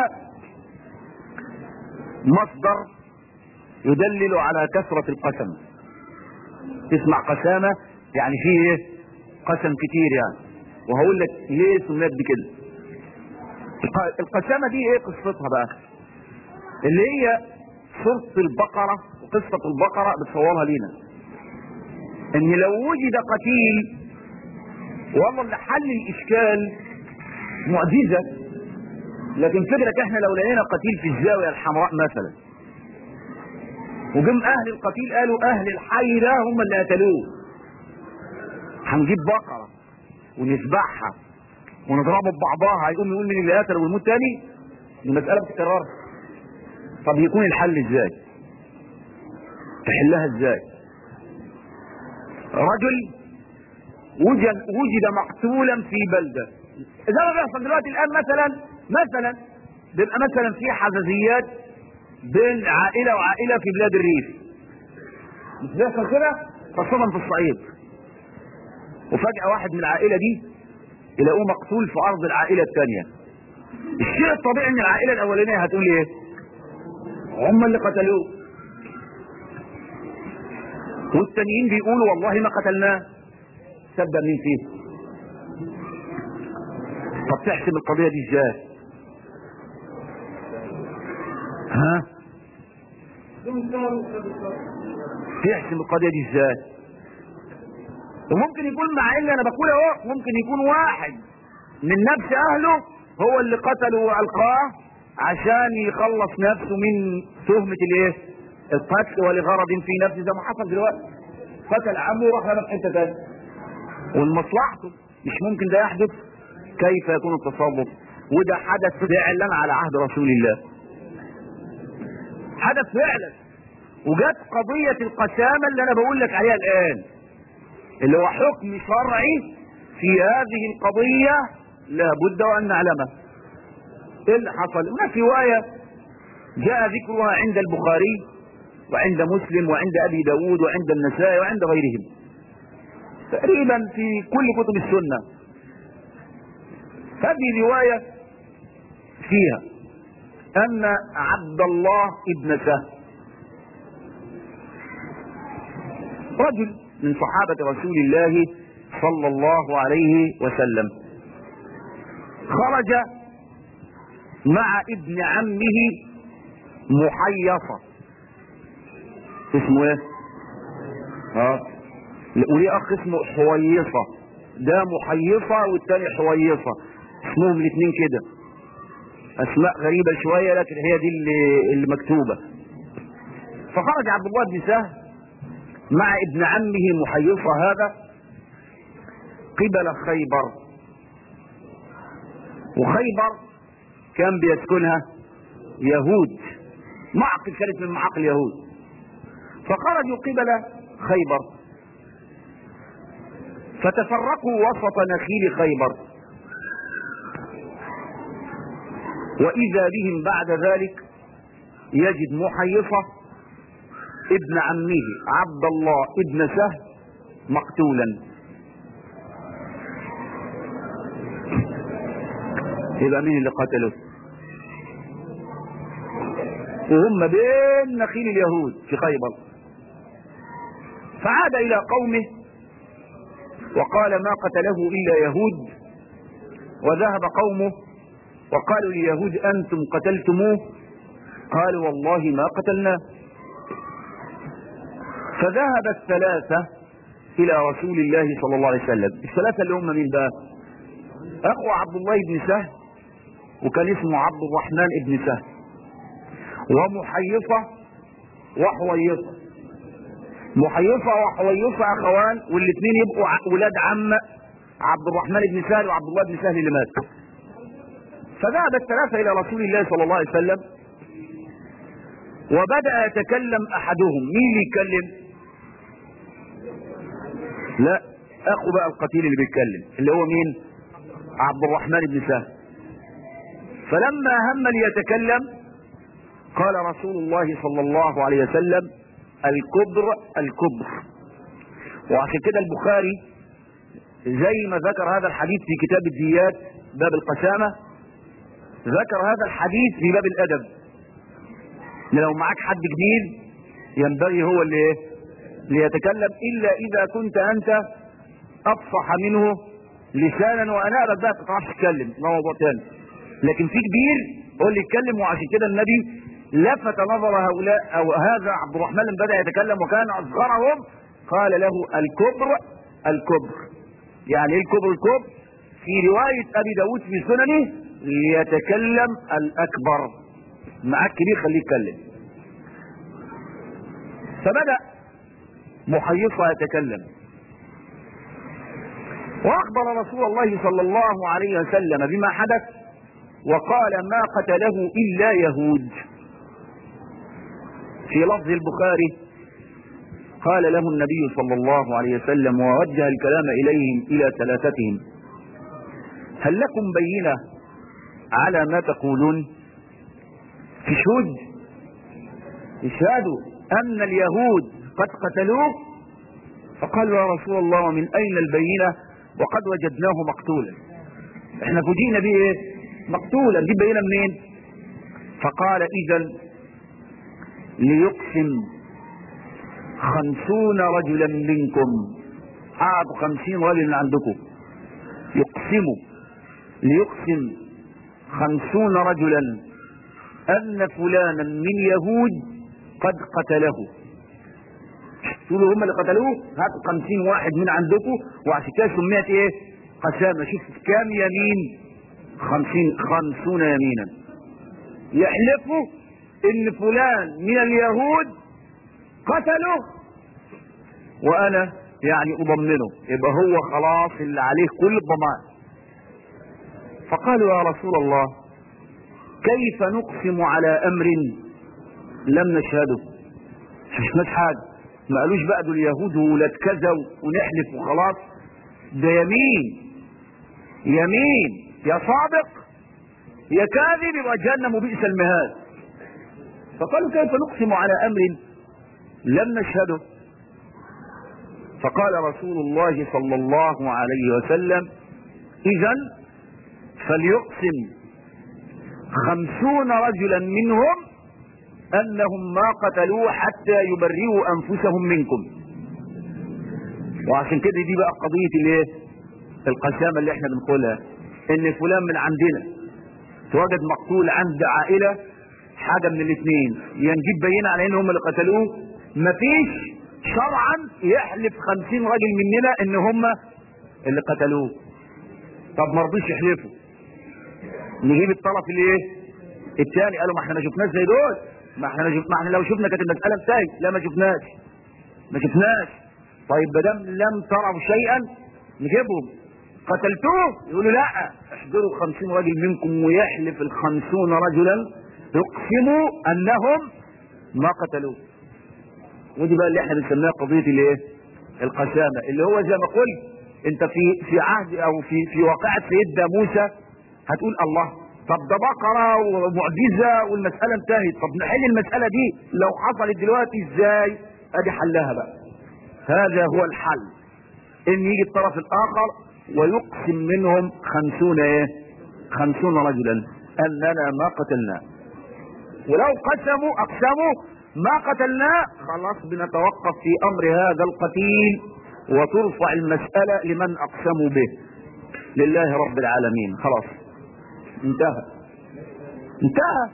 مصدر يدلل على كثرة القسم. تسمع قسامة يعني فيه ايه؟ قسم كتير يعني. وهقول لك ليه سميت بكده. القسامة دي ايه قصتها بقى؟ اللي هي سورة البقرة وقصة البقرة بتصورها لينا ان لو وجد قتيل، والله اللي حل الاشكال معجزة، لكن فكرك احنا لو لقينا قتيل في الزاوية الحمراء مثلا، وجم اهل القتيل قالوا اهل الحي ده هم اللي قتلوه، هنجيب بقرة ونذبحها ونضربه ببعضها، هيقوم يقول مين اللي قتل ويموت تاني؟ المسألة بتتكرر. طب يكون الحل ازاي؟ تحلها ازاي؟ رجل وجد وجد مقتولا في بلدة، زي ما بيحصل دلوقتي الان مثلا مثلا بيبقى مثلا في حزازيات بين عائلة وعائلة في بلاد الريف، مش بيحصل كده؟ خاصة في الصعيد. وفجأة واحد من العائلة دي يلاقوه مقتول في أرض العائلة الثانية. الشيء الطبيعي ان العائلة الأولانية هتقول ايه؟ هم اللي قتلوه. والتانيين بيقولوا والله ما قتلناه. تبدأ مين فيه؟ طب تحسب القضية دي ازاي؟ ها؟ تحسب القضية دي ازاي؟ وممكن يكون مع ان انا بقول اهو ممكن يكون واحد من نفس اهله هو اللي قتله والقاه عشان يخلص نفسه من تهمة الايه؟ القتل ولغرض في نفسه، زي ما حصل دلوقتي. قتل عمه وراح لما في حته ثانيه. ولمصلحته. مش ممكن ده يحدث؟ كيف يكون التصرف؟ وده حدث فعلا على عهد رسول الله. حدث فعلا. وجت قضية القسامة اللي انا بقول لك عليها الان، اللي هو حكم شرعي في هذه القضية لابد وان نعلمه. ايه اللي حصل؟ هناك رواية جاء ذكرها عند البخاري وعند مسلم وعند أبي داود وعند النسائي وعند غيرهم تقريبا في كل كتب السنة. هذه رواية فيها أن عبد الله ابن سهل رجل من صحابة رسول الله صلى الله عليه وسلم خرج مع ابن عمه محيصة. اسمه ايه؟ ها وليه اخ اسمه حويصة، ده محيصة والتاني حويصة، اسمهم الاثنين كده اسماء غريبة شوية لكن هي دي اللي, اللي مكتوبة. فخرج عبد الله بن سهل مع ابن عمه محيصة هذا قبل خيبر، وخيبر كان بيسكنها يهود، معقل كانت من معاقل اليهود. فخرجوا قبل خيبر فتفرقوا وسط نخيل خيبر، وإذا بهم بعد ذلك يجد محيصة ابن عمه عبد الله ابن سهل مقتولا. يبقى مين اللي قتله؟ وهم بين نخيل اليهود في خيبر. فعاد إلى قومه وقال ما قتله إلا يهود، وذهب قومه وقالوا لليهود أنتم قتلتموه، قالوا والله ما قتلناه. فذهب الثلاثة إلى رسول الله صلى الله عليه وسلم. الثلاثة اللي هم من بقى؟ أخو عبد الله بن سهل وكان اسمه عبد الرحمن بن سهل، ومحيصة وحويصة. محيصة وحويصة أخوان، والاثنين يبقوا ولاد عم عبد الرحمن بن سهل وعبد الله بن سهل اللي مات. فذهب الثلاثة إلى رسول الله صلى الله عليه وسلم وبدأ يتكلم أحدهم. مين اللي يتكلم؟ لا، أخو بقى القتيل اللي بيتكلم اللي هو مين؟ عبد الرحمن بن سهل. فلما هم ليتكلم قال رسول الله صلى الله عليه وسلم الكبر الكبر. وعشان كده البخاري زي ما ذكر هذا الحديث في كتاب الديات باب القسامة ذكر هذا الحديث في باب الأدب. لو معك حد جديد ينبغي هو اللي ليتكلم، إلا إذا كنت أنت أفصح منه لسانا وأنابك بقى تتعرفش تتكلم، ده موضوع تاني. لكن في كبير هو اللي يتكلم. وعشان كده النبي لفت نظر هؤلاء أو هذا عبد الرحمن لما بدأ يتكلم وكان أصغرهم قال له الكبر الكبر. يعني ايه الكبر الكبر؟ في رواية أبي داود في سننه ليتكلم الأكبر. معاك كبير خليه يتكلم. فبدأ محيصة يتكلم وأخبر رسول الله صلى الله عليه وسلم بما حدث وقال ما قتله إلا يهود. في لفظ البخاري قال له النبي صلى الله عليه وسلم ووجه الكلام إليهم إلى ثلاثتهم هل لكم بينة على ما تقولون؟ في شهود يشهدوا أن اليهود قد قتلوه. فقالوا يا رسول الله ومن أين البينة وقد وجدناه مقتولا؟ احنا فوجئنا به ايه؟ مقتولا، دي بينة منين؟ فقال إذن ليقسم خمسون رجلا منكم، قعدوا خمسين رجل من عندكم يقسموا، ليقسم خمسون رجلا أن فلانا من يهود قد قتله. تقولوا هم اللي قتلوه؟ هاتوا خمسين واحد من عندكم. وعشان كده سميت ايه؟ قسامة. شوف كام يمين؟ خمسين خمسون يمينا يحلفوا ان فلان من اليهود قتله وانا يعني اضمنه، يبقى هو خلاص اللي عليه كل الضمان. فقالوا يا رسول الله كيف نقسم على امر لم نشهده؟ مش حاجه، ما قالوش بقى دول اليهود وولاد كذا ونحلف وخلاص، ده يمين يمين، يا صادق يا كاذب، يبقى جهنم وبئس المهاد. فقالوا كيف نقسم على امر لم نشهده. فقال رسول الله صلى الله عليه وسلم إذن فليقسم خمسون رجلا منهم أنهم ما قتلوه حتى يبرئوا أنفسهم منكم. وعشان كده دي بقى قضية الايه؟ القسامة اللي احنا بنقولها، ان فلان من عندنا توجد مقتول عند عائلة، حاجة من الاثنين، يا نجيب بينة على ان هم اللي قتلوه، مفيش شرعا يحلف خمسين راجل مننا ان هم اللي قتلوه. طب ما رضيش يحلفوا، نجيب الطرف الايه؟ الثاني. قالوا ما احنا ما شفناش زي دول، ما احنا ما احنا لو شفنا كانت المسألة انتهت. لا ما شفناش ما شفناش طيب بدم لم تروا شيئا نجيبهم. قتلتوه؟ يقولوا لا، احضروا خمسين راجل منكم، ويحلف الخمسون رجلا يقسموا انهم ما قتلوه. ودي بقى اللي احنا بنسميها قضية الايه؟ القسامة، اللي هو زي ما قلت انت في في عهد او في في واقعة سيدنا موسى هتقول الله، طب ده بقرة ومعجزة والمسألة انتهت، طب نحل المسألة دي لو حصلت دلوقتي ازاي؟ ادي حلها بقى. هذا هو الحل، ان يجي الطرف الاخر ويقسم منهم خمسون ايه؟ خمسون رجلا اننا ما قتلناه. ولو قسموا اقسموا ما قتلناه، خلاص بنتوقف في امر هذا القتيل وترفع المسألة لمن اقسموا به لله رب العالمين. خلاص انتهى انتهى.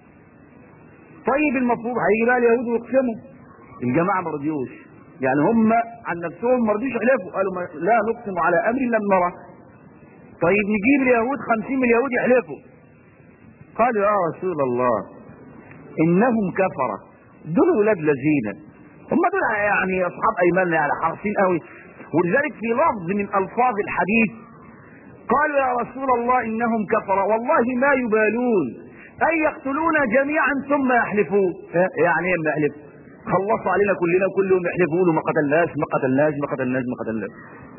طيب المفروض هيجي بقى اليهود ويقسموا، الجماعة ما رضيوش، يعني هم عن نفسهم ما رضيوش يحلفوا، قالوا ما لا نقسم على امر لم نره. طيب نجيب اليهود خمسين من اليهود يحلفوا. قالوا يا رسول الله انهم كفرة، دول ولاد لذينة، هم دول يعني اصحاب ايماننا يعني حريصين قوي. ولذلك في لفظ من الفاظ الحديث قالوا يا رسول الله انهم كفرة والله ما يبالون ان يقتلونا جميعا ثم يحلفون. يعني ايه ما يحلف؟ خلصوا علينا كلنا كلهم يحلفون ما قتلناش ما قتلناش ما قتلناش ما قتلناش.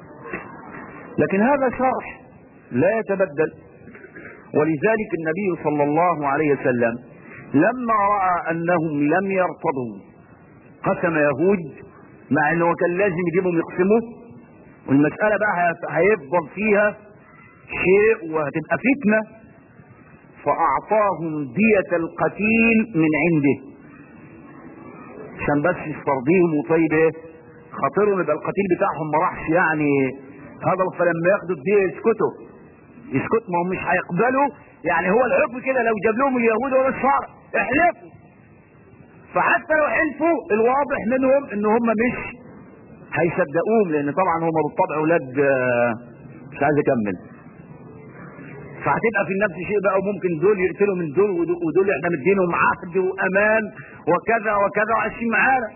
لكن هذا شرح لا يتبدل. ولذلك النبي صلى الله عليه وسلم لما رأى انهم لم يرتضوا قسم يهود، مع انه كان لازم يجيبهم يقسموا، والمسألة بقى هيفضل فيها شيء وهتبقى فتنة، فاعطاهم دية القتيل من عنده عشان بس يسترضيهم. وطيب ايه خاطرهم يبقى القتيل بتاعهم ما راحش يعني هذا، فلما ياخدوا الدية يسكتوا يسكتوا، ما هم مش هيقبلوا. يعني هو الحكم كده لو جاب لهم اليهود ولا الشرع احلفوا، فحتى لو حلفوا الواضح منهم ان هم مش هيصدقوهم، لان طبعا هم بالطبع اولاد مش عايز اكمل. فهتبقى في النفس شيء بقى، وممكن دول يقتلوا من دول ودول احنا مدينهم عهد وامان وكذا وكذا وعايشين معانا،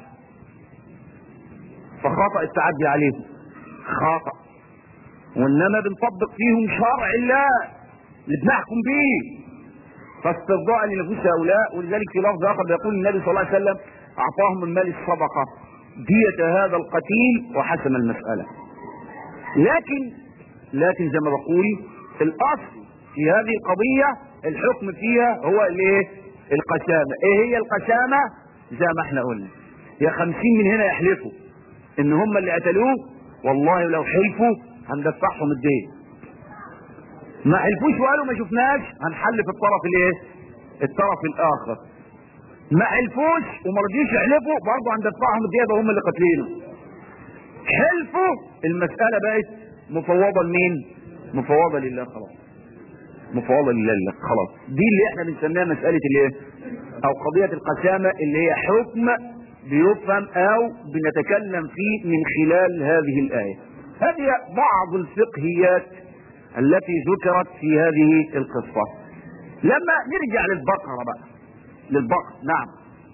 فخطأ التعدي عليهم خطأ. وانما بنطبق فيهم شرع الله اللي بنحكم به فاسترضاء لنفوس هؤلاء. ولذلك في لفظ اخر بيقول النبي صلى الله عليه وسلم اعطاهم من مال الصدقه دية هذا القتيل وحسم المسألة. لكن لكن زي ما بقول الاصل في هذه القضية الحكم فيها هو الايه؟ القسامة. ايه هي القسامة؟ زي ما احنا قلنا، يا خمسين من هنا يحلفوا ان هم اللي قتلوه، والله لو حلفوا هندفعهم الدين. ما حلفوش وقالوا ما شفناش، هنحلف الطرف الايه؟ الطرف الاخر. ما حلفوش وما رضيوش يحلفوا، برضه هندفعهم الدين، ده هم اللي قتلينه. حلفوا، المسألة بقت مفوضة لمين؟ مفوضة لله خلاص. مفوضة لله خلاص. دي اللي احنا بنسميها مسألة الايه؟ او قضية القسامة، اللي هي حكم بيفهم او بنتكلم فيه من خلال هذه الآية. هذه بعض الفقهيات التي ذكرت في هذه القصة. لما نرجع للبقرة بقى، للبقرة نعم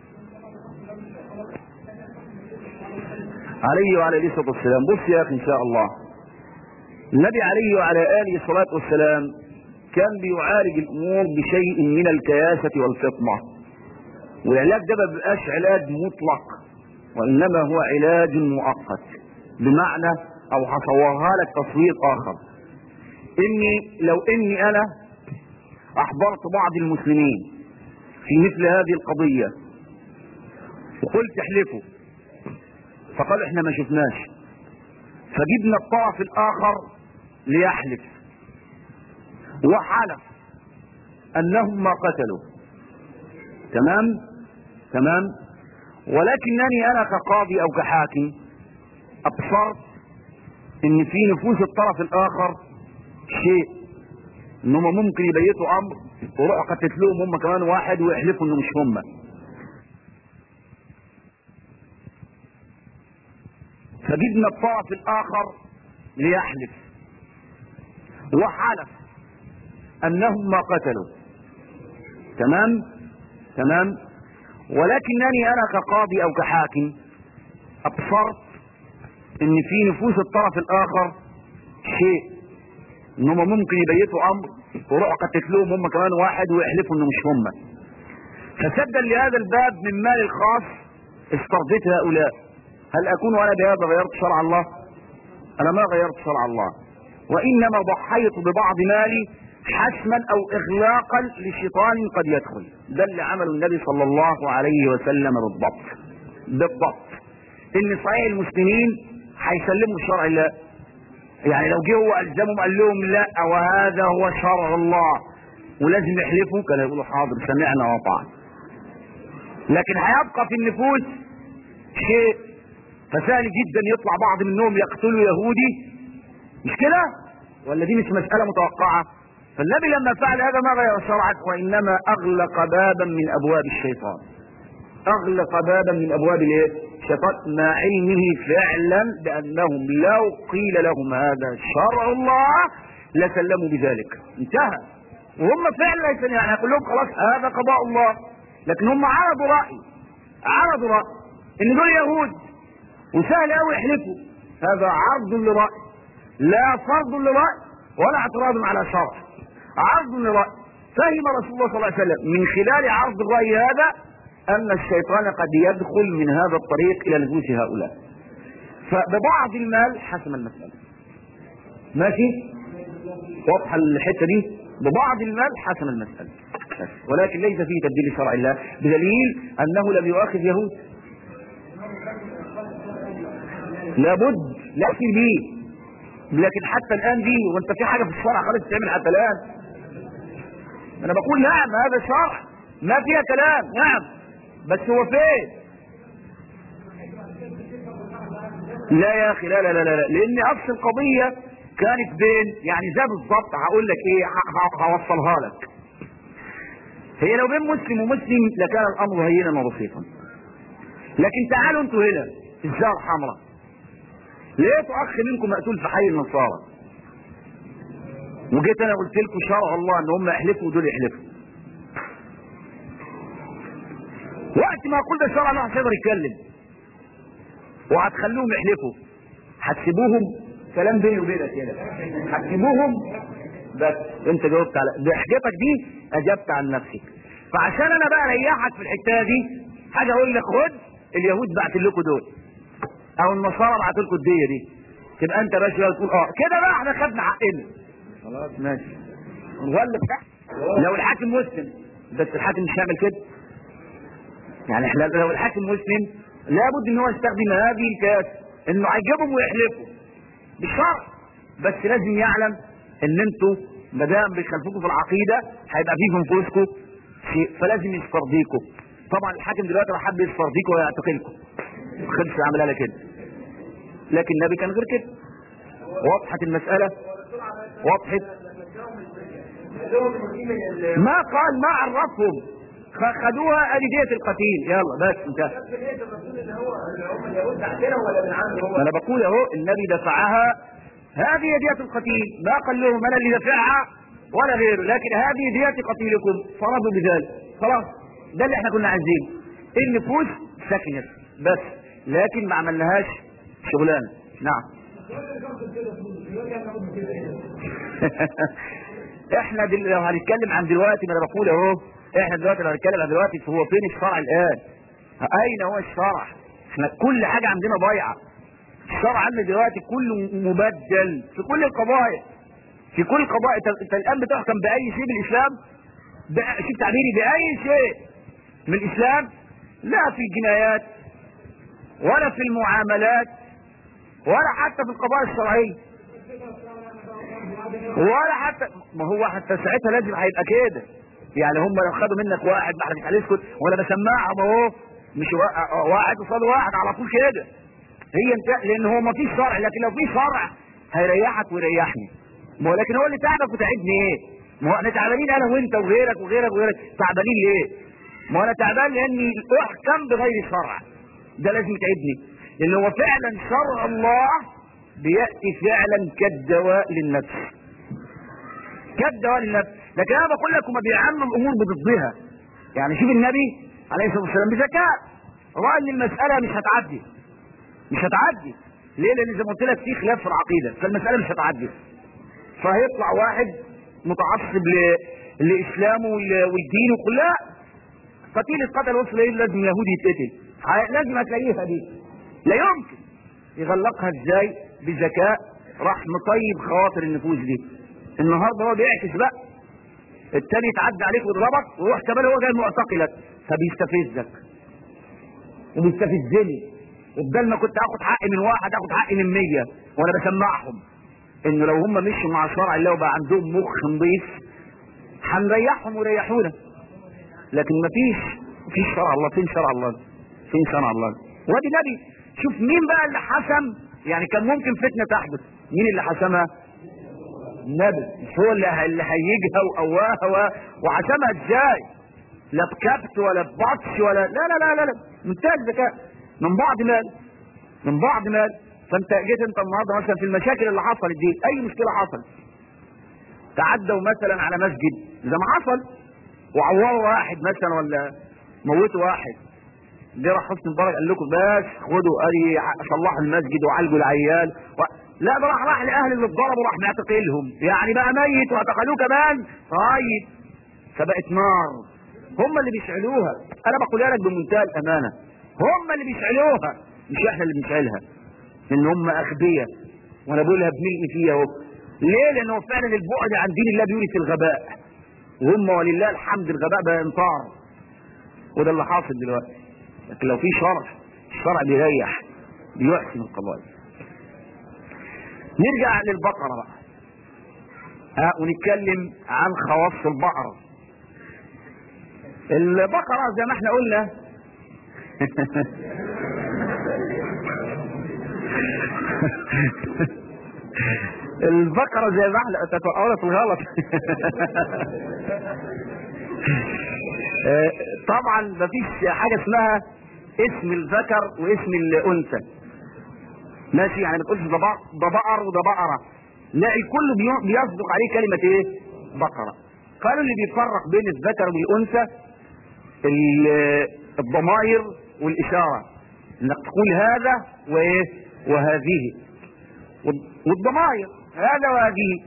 عليه وعلى اله الصلاة والسلام. بص يا اخي ان شاء الله، النبي عليه وعلى اله الصلاة والسلام كان بيعالج الامور بشيء من الكياسة والفطنة. والعلاج ده ما بيبقاش علاج مطلق، وانما هو علاج مؤقت. بمعنى او هصورها لك تصوير اخر، اني لو اني انا احضرت بعض المسلمين في مثل هذه القضية وقلت احلفوا فقالوا احنا ما شفناش، فجبنا الطرف الاخر ليحلف، وحلف انهم ما قتلوا. تمام تمام. ولكنني انا كقاضي او كحاكم ابصرت ان في نفوس الطرف الاخر شيء، انهم ممكن يبيتوا امر وروحوا قتلوهم هم كمان واحد ويحلفوا انه مش هم. فجبنا الطرف الاخر ليحلف، وحلف انهم ما قتلوا. تمام تمام. ولكنني انا كقاضي او كحاكم ابصرت ان في نفوس الطرف الاخر شيء، انهم ممكن يبيتوا امر وروحوا قتلوهم هم كمان واحد ويحلفوا انه مش هم. فسدا لهذا الباب من مال الخاص استرضيت هؤلاء. هل اكون انا بهذا غيرت شرع الله؟ انا ما غيرت شرع الله، وانما ضحيت ببعض مالي حسما او اغلاقا لشيطان قد يدخل. ده اللي عمله النبي صلى الله عليه وسلم بالضبط بالضبط. ان صحيح المسلمين هيسلموا شرع الله، يعني لو جه هو الزمهم قال لهم لا وهذا هو شرع الله ولازم يحلفوا، كانوا يقولوا حاضر سمعنا وطاعنا. لكن هيبقى في النفوس شيء، فسهل جدا يطلع بعض منهم يقتلوا يهودي، مش كده؟ ولا دي مش مسألة متوقعة؟ فالنبي لما فعل هذا ما غير شرعا، وإنما أغلق بابا من أبواب الشيطان. أغلق بابا من أبواب الايه؟ الشيطان، مع علمه فعلا بأنهم لو قيل لهم هذا شرع الله لسلموا بذلك. انتهى. وهم فعلا يعني هيقول لهم خلاص هذا قضاء الله، لكن هم عرضوا رأي عرضوا رأي إن دول يهود وسهل قوي يحلفوا. هذا عرض لرأي، لا فرض لرأي ولا اعتراض على شرع، عرض لرأي. فهم رسول الله صلى الله عليه وسلم من خلال عرض الرأي هذا أن الشيطان قد يدخل من هذا الطريق إلى نفوس هؤلاء. فببعض المال حسم المسألة. ماشي؟ واضحة الحتة دي؟ ببعض المال حسم المسألة، ولكن ليس فيه تبديل شرع الله، بدليل أنه لم يؤاخذ يهود. لابد لكن بيه، لكن حتى الآن دي وانت في حاجة في الشرع خالص تعمل حتى الآن. أنا بقول نعم هذا شرع ما فيها كلام، نعم، بس هو فين؟ لا يا أخي لا لا لا لا، لأن أصل القضية كانت بين، يعني زي بالضبط هقول لك إيه، هوصلها لك. هي لو بين مسلم ومسلم لكان الأمر هينا وبسيطا. لكن تعالوا أنتوا هنا في الزهرة الحمراء، لقيتوا أخ منكم مقتول في حي النصارى، وجيت أنا قلت لكم شرع الله إن هم يحلفوا ودول يحلفوا. وقت ما أقول ده شرع الله مش هيقدر يتكلم، وهتخلوهم يحلفوا، هتسيبوهم؟ كلام بيني وبينك كده، هتسيبوهم؟ بس انت جاوبت على بحجتك دي، اجبت عن نفسك. فعشان انا بقى اريحك في الحته دي حاجه اقول لك خد اليهود بعت لكم دول او النصارى بعت لكم الديه دي، تبقى انت باشا بقى تقول اه كده بقى احنا خدنا حقنا خلاص ماشي نغلب تحت. لو الحاكم مسلم، بس الحاكم مش هيعمل كده. يعني احنا لو الحاكم مسلم لابد ان هو يستخدم هذه الكاس انه هيجيبهم ويحلفوا بالشرع، بس لازم يعلم ان انتوا ما دام بيخالفوكوا في العقيده هيبقى فيه في نفوسكم شيء، فلازم يسترضيكم. طبعا الحاكم دلوقتي راح حب يسترضيكم ويعتقلكم، خلص عملها لك كده، لكن النبي كان غير كده. وضحت المساله؟ وضحت؟ ما قال ما عرفهم، خدوها اديه القتيل يلا بس انتهى. ما انا بقول اهو النبي دفعها، هذه دية القتيل، ما قال لهم انا اللي دفعها ولا غيره، لكن هذه دية قتيلكم فرضوا بذلك. خلاص ده اللي احنا كنا عايزينه، النفوس سكنت بس، لكن ما عملناهاش شغلانه. نعم. احنا دل... لو هنتكلم عن دلوقتي، ما انا بقول اهو احنا دلوقتي لو هنتكلم عن دلوقتي فهو فين الشرع الان؟ اين هو الشرع؟ احنا كل حاجه عندنا ضايعه. الشرع عندنا دلوقتي كله مبدل في كل القضايا، في كل القضايا. انت الان بتحكم باي شيء بالاسلام، شيء تعبيري باي شيء من الاسلام، لا في الجنايات ولا في المعاملات ولا حتى في القضايا الشرعيه ولا حتى. ما هو حتى ساعتها لازم هيبقى كده. يعني هم لو خدوا منك واحد ما احنا مش هنسكت ولا بسمعهم اهو، مش واحد قصاد واحد على طول كده. هي انت لان هو ما فيش شرع، لكن لو في شرع هيريحك ويريحني. ما هو لكن هو اللي تعبك وتعبني ايه؟ ما هو احنا تعبانين انا وانت وغيرك وغيرك وغيرك تعبانين ليه؟ ما هو انا تعبان لاني احكم بغير شرع، ده لازم يتعبني. لان هو فعلا شرع الله بياتي فعلا كالدواء للنفس، كالدواء للنفس. لكن انا بقول لك هما بيعملوا الامور بضدها. يعني شوف النبي عليه الصلاه والسلام بذكاء راى ان المساله مش هتعدي، مش هتعدي ليه؟ لان زي ما قلت لك في خلاف في العقيده، فالمساله مش هتعدي. فهيطلع واحد متعصب ل... لاسلامه والدين وكلها قتيل القتل وصل ايه؟ لازم يهودي يتقتل، لازم هتلاقيها دي. لا يمكن يغلقها ازاي؟ بذكاء راح مطيب خواطر النفوس دي. النهارده هو بيعكس بقى، التاني يتعدى عليك ويضربك ويروح كمان هو جاي معتقلك، فبيستفزك وبيستفزني. بدل ما كنت اخد حقي من واحد اخد حقي من مية وانا بسمعهم. انه لو هم مشوا مع شرع الله وبقى عندهم مخ نظيف هنريحهم ويريحونا. لكن مفيش مفيش شرع الله. فين شرع الله؟ فين شرع الله؟ وادي نبي. شوف مين بقى اللي حسم، يعني كان ممكن فتنه تحدث، مين اللي حسمها؟ النبي. مش هو اللي اللي هيجها وقواها وحسمها ازاي؟ لا بكبت ولا ببطش ولا لا لا لا لا, لا. منتهى الذكاء من بعض مال من بعض مال. فانت جيت انت النهارده مثلا في المشاكل اللي حصلت دي، اي مشكله حصلت تعدوا مثلا على مسجد زي ما حصل وعوروا واحد مثلا ولا موتوا واحد، جه راح حسني مبارك قال لكم بس خدوا قال صلحوا المسجد وعالجوا العيال و... لا ده راح راح لاهل اللي اتضربوا راح معتقلهم، يعني بقى ميت واعتقلوه كمان. طيب فبقت نار هم اللي بيشعلوها. انا بقولها لك بمنتهى الامانه، هم اللي بيشعلوها مش احنا اللي بنشعلها، لان هم اغبياء وانا بقولها بملء فيها اهو. ليه؟ لانه فعلا البعد عن دين الله بيورث الغباء، وهم ولله الحمد الغباء بقى انطار، وده اللي حاصل دلوقتي. لكن لو في شرع، الشرع بيريح بيحسن القضايا. نرجع للبقره بقى ها ونتكلم عن خواص البقره. البقره زي ما احنا قلنا البقرة زي ما احنا تتقول في الغلط طبعا مفيش حاجة اسمها اسم الذكر واسم الانثى، ماشي؟ يعني ما تقولش ده بقر وده بقرة، لا الكل بيصدق عليه كلمة ايه؟ بقرة. قالوا اللي بيفرق بين الذكر والانثى الضمائر والاشارة، انك تقول هذا وايه وهذه، والضمائر هذا وهذه،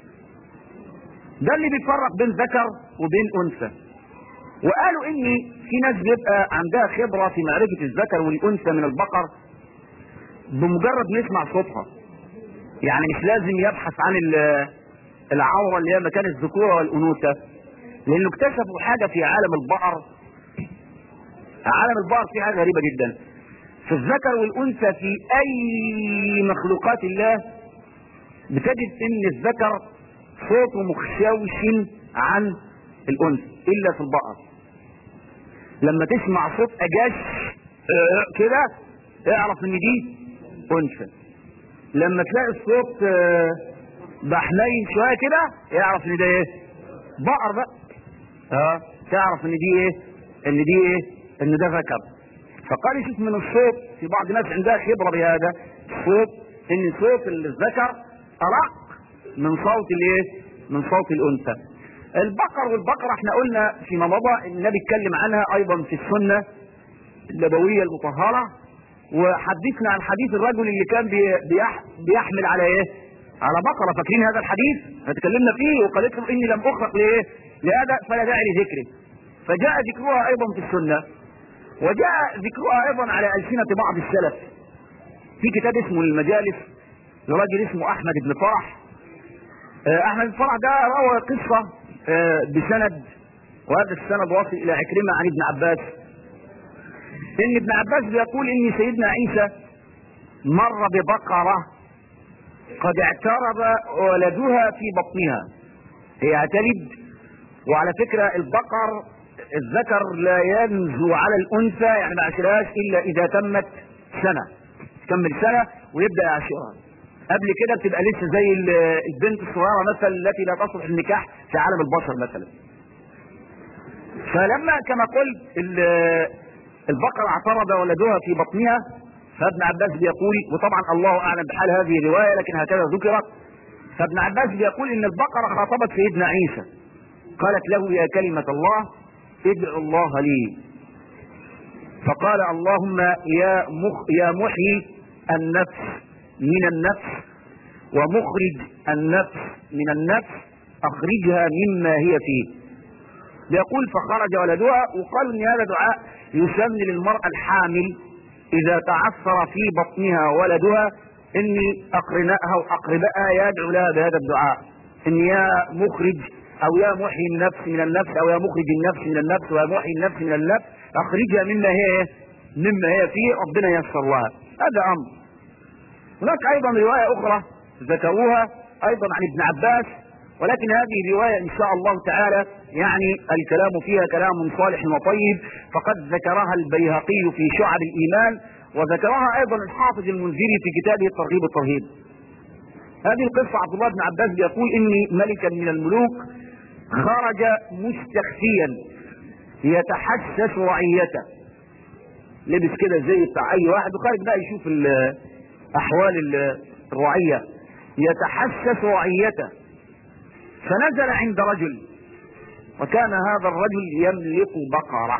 ده اللي بيفرق بين ذكر وبين انثى. وقالوا ان في ناس بيبقى عندها خبرة في معرفة الذكر والانثى من البقر بمجرد ما يسمع صوتها، يعني مش لازم يبحث عن العورة اللي هي مكان الذكورة والانوثة، لانه اكتشفوا حاجة في عالم البقر. عالم البقر فيه حاجة غريبة جدا، في الذكر والانثى في اي مخلوقات الله بتجد ان الذكر صوته مخشوش عن الانثى، الا في البقر لما تسمع صوت اجاش كده اعرف ان دي انثى. لما تلاقي الصوت بحنين شويه كده اعرف ان ده ايه؟ بقر بقى. اه تعرف ان دي ايه؟ ان دي ايه؟ ان ده ذكر. فقال يشوف من الصوت، في بعض الناس عندها خبره بهذا الصوت، ان صوت الذكر ارق من صوت الايه؟ من صوت الانثى. البقر والبقره احنا قلنا فيما مضى النبي اتكلم عنها ايضا في السنه النبويه المطهره، وحدثنا عن حديث الرجل اللي كان بيح بيحمل على ايه؟ على بقره. فاكرين هذا الحديث؟ اتكلمنا فيه وقالت له اني لم اخلق لايه؟ لهذا فلا داعي لذكره. فجاء ذكرها ايضا في السنه، وجاء ذكرها ايضا على السنه بعض السلف في كتاب اسمه المجالس لراجل اسمه احمد بن فرح. احمد بن فرح ده روى قصه بسند، وهذا السند واصل الى عكرمه عن ابن عباس، ان ابن عباس بيقول ان سيدنا عيسى مر ببقرة قد اعترض ولدها في بطنها، هي هتلد، وعلى فكرة البقر الذكر لا ينزو على الانثى، يعني ما يعاشرهاش الا اذا تمت سنة، تكمل سنة ويبدأ يعاشرها. قبل كده بتبقى لسه زي البنت الصغيرة مثلا التي لا تصلح النكاح في عالم البشر مثلا. فلما كما قلت البقرة اعترض ولدها في بطنها، فابن عباس بيقول، وطبعا الله اعلم بحال هذه الرواية لكن هكذا ذكرت، فابن عباس بيقول ان البقرة خاطبت سيدنا عيسى قالت له يا كلمة الله ادعو الله لي، فقال اللهم يا مخ يا محيي النفس من النفس ومخرج النفس من النفس اخرجها مما هي فيه. يقول فخرج ولدها، وقال ان هذا دعاء يسن للمرأة الحامل اذا تعثر في بطنها ولدها ان اقرنائها واقربائها يدعو لها بهذا الدعاء، ان يا مخرج او يا محيي النفس من النفس او يا مخرج النفس من النفس ويا محيي النفس من النفس اخرجها مما هي مما هي فيه، ربنا ييسر لها. هذا امر. هناك ايضا رواية اخرى ذكروها ايضا عن ابن عباس، ولكن هذه الرواية ان شاء الله تعالى يعني الكلام فيها كلام صالح وطيب، فقد ذكرها البيهقي في شعب الايمان، وذكرها ايضا الحافظ المنذري في كتابه الترغيب الترهيب. هذه القصة عبد الله بن عباس بيقول اني ملكا من الملوك خرج مستخفيا يتحسس رعيته، لبس كده زي بتاع اي واحد وخارج بقى يشوف احوال الرعية، يتحسس رعيته، فنزل عند رجل، وكان هذا الرجل يملك بقرة.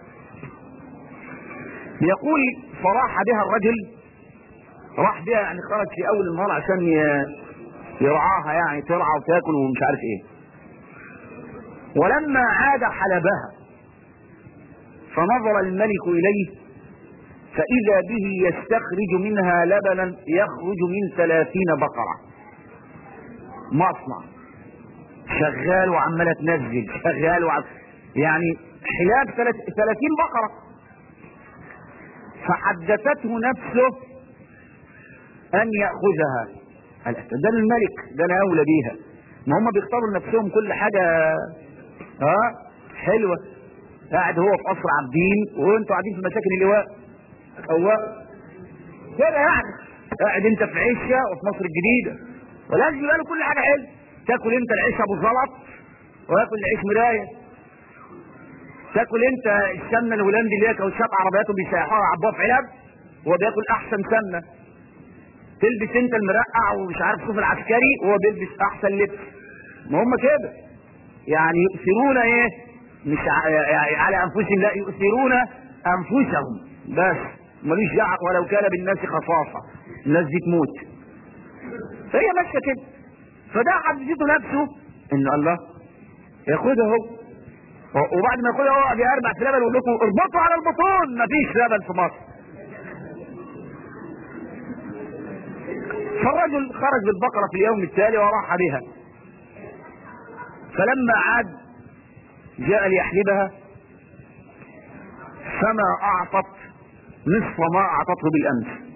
يقول فراح بها الرجل، راح بها يعني خرج في اول النهار عشان يرعاها، يعني ترعى وتاكل ومش عارف ايه. ولما عاد حلبها فنظر الملك اليه فاذا به يستخرج منها لبنا يخرج من ثلاثين بقرة، مصنع شغال وعمالة تنزل، شغال وعم... يعني حلاب ثلاثين بقرة. فحدثته نفسه ان يأخذها، ده الملك، ده انا اولى بيها، ما هم بيختاروا لنفسهم كل حاجة ها حلوة. قاعد هو في قصر عابدين وانتوا قاعدين في مساكن اللواء هو كده، يعني قاعد انت في عشة وفي مصر الجديدة، ولازم يبقى له كل حاجة حلوة. تاكل انت العيش ابو زلط وياكل العيش مرايه، تاكل انت السمنه الهولندي اللي هي كاوتشات عربياتهم بيسيحوها عبوها في علب، وهو بياكل احسن سمنه. تلبس انت المرقع ومش عارف صوف العسكري وهو بيلبس احسن لبس. ما هم كده يعني يؤثرون ايه مش يعني على انفسهم، لا يؤثرون انفسهم بس، ملوش دعوه ولو كان بالناس خصاصه، الناس دي تموت. فهي ماشيه كده. فده حدثته نفسه ان الله ياخدها هو، وبعد ما ياخدها هو بيربع في لبن ويقول لكم اربطوا على البطون، مفيش لبن في مصر. فالرجل خرج بالبقرة في اليوم التالي وراح بها، فلما عاد جاء ليحلبها فما اعطت نصف ما اعطته بالامس.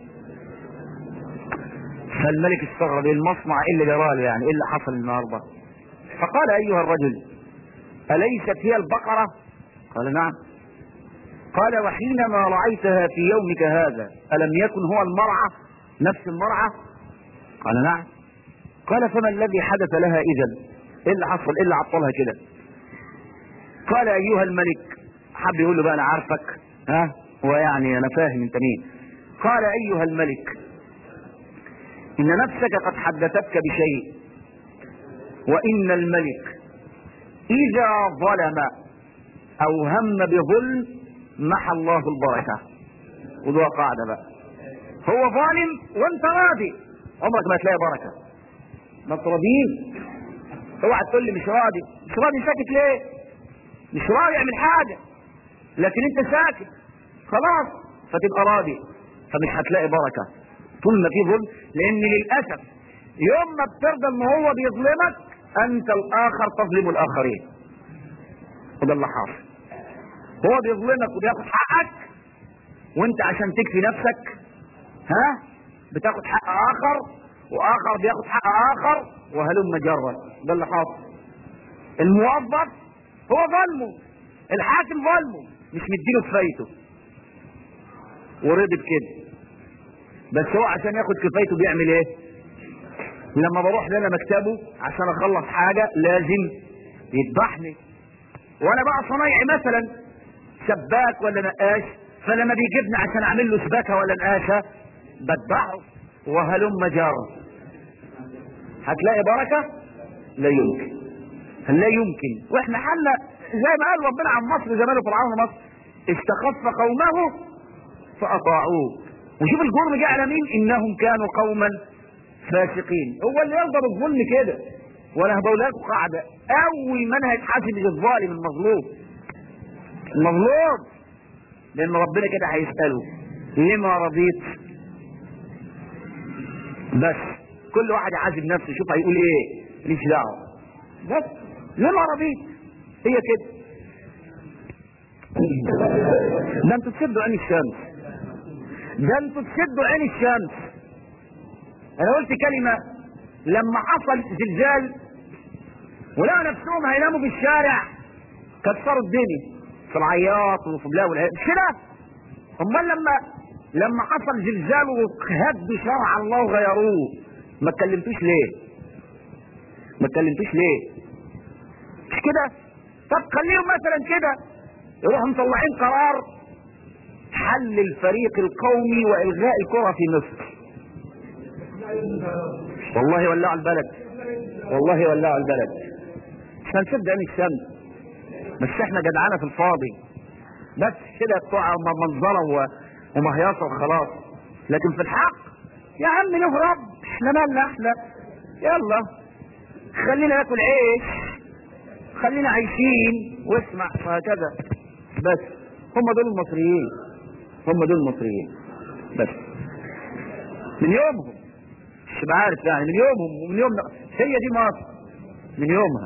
فالملك استغرب، المصنع ايه اللي جراله، يعني ايه اللي حصل النهارده؟ فقال ايها الرجل اليست هي البقرة؟ قال نعم. قال وحينما رأيتها في يومك هذا الم يكن هو المرعى نفس المرعى؟ قال نعم. قال فما الذي حدث لها اذا؟ ايه اللي حصل، ايه اللي عطلها كده؟ قال ايها الملك، حب يقول له بقى انا عارفك، ها هو يعني انا فاهم انت مين. قال ايها الملك ان نفسك قد حدثتك بشيء، وان الملك اذا ظلم او هم بظلم محى الله البركة. وده قاعدة بقى، هو ظالم وانت راضي عمرك ما تلاقي بركة. ما تراضين، اوعى تقول لي مش راضي، مش راضي ساكت ليه؟ مش راضي اعمل حاجة، لكن انت ساكت خلاص فتبقى راضي، فمش هتلاقي بركة طول ما في ظلم. لان للأسف يوم ما بترضى ان هو بيظلمك انت الاخر تظلم الاخرين، وده اللي حاصل. هو بيظلمك وبياخد حقك وانت عشان تكفي نفسك ها بتاخد حق اخر، واخر بياخد حق اخر، وهلم جرا. ده اللي حاصل. الموظف هو ظلمه، الحاكم ظلمه، مش مديله كفايته ورضي بكده. بس هو عشان ياخد كفايته بيعمل ايه؟ لما بروح لنا مكتبه عشان اخلص حاجه لازم يذبحني. وانا بقى صنايعي مثلا سباك ولا نقاش، فلما بيجيبني عشان اعمل له سباكه ولا نقاشه بذبحه وهلم جرا. هتلاقي بركه؟ لا يمكن، لا يمكن. واحنا حالنا زي ما قال ربنا عن مصر زمان فرعون مصر، استخف قومه فاطاعوه. وشوف الجرم جه على مين؟ انهم كانوا قوما فاسقين. هو اللي يرضى بالظلم كده. ولا هبقول لكم قاعده، اول من هيتحاسب الظالم المظلوم. المظلوم لان ربنا كده هيساله لما رضيت. بس كل واحد يحاسب نفسه، شوف هيقول ايه، ماليش دعوه. بس لما رضيت هي كده. ده انتوا تسدوا عين الشمس، ده انتوا تسدوا عين الشمس. انا قلت كلمه لما حصل زلزال ولقوا نفسهم هيناموا في الشارع كسروا الدنيا في العياط وفي بلا والهيئة مش كده؟ امال لما لما حصل زلزال وهدوا شرع الله وغيروه ما اتكلمتوش ليه؟ ما اتكلمتوش ليه؟ مش كده؟ طب خليهم مثلا كده يروحوا مطلعين قرار حل الفريق القومي والغاء الكرة في مصر. والله ولعوا البلد، والله ولعوا البلد. مش هنسد عين الشمس، بس احنا جدعانه في الفاضي بس كده بتوع منظره ومهيصه وخلاص. لكن في الحق يا عم له رب، احنا مالنا احنا، يلا خلينا ناكل عيش، خلينا عايشين واسمع وهكذا. بس هم دول المصريين، هم دول المصريين بس. من يومهم مش عارف يعني، من يومهم ومن يومنا هي دي مصر من يومها.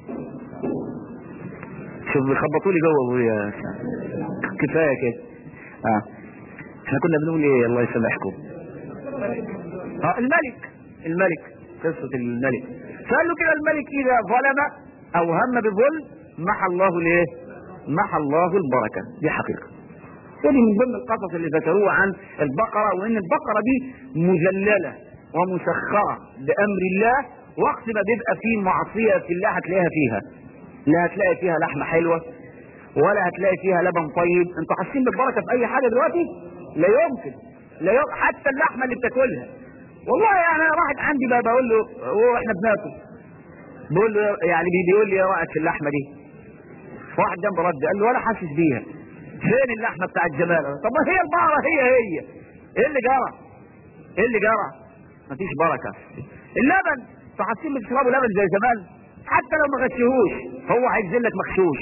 شوف بيخبطوا لي جوه ابويا، كفايه كده. اه احنا كنا بنقول ايه؟ الله يسامحكم. اه الملك، الملك قصه الملك. فقال له كده الملك اذا ظلم او هم بظلم محى الله ليه؟ محى الله البركه. دي حقيقه. ودي من ضمن القصص اللي ذكروه عن البقره، وان البقره دي مذلله ومسخره بامر الله، وقت ما بيبقى فيه معصيه في الله هتلاقيها فيها. لا هتلاقي فيها لحمه حلوه ولا هتلاقي فيها لبن طيب. انتوا حاسين بالبركه في اي حاجه دلوقتي؟ لا يمكن، لا يمكن. حتى اللحمه اللي بتاكلها والله يعني واحد عندي بقى بقول له واحنا بناكل، بقول له يعني بيقول لي ايه رايك في اللحمه دي؟ واحد جنب رد قال له ولا حاسس بيها. فين اللحمه بتاع الجمال؟ طب ما هي البقره هي هي. ايه اللي جرى؟ ايه اللي جرى؟ مفيش بركه. اللبن انتوا حاسين بتشربوا لبن زي زمان؟ حتى لو ما غشيهوش هو هينزل لك مغشوش،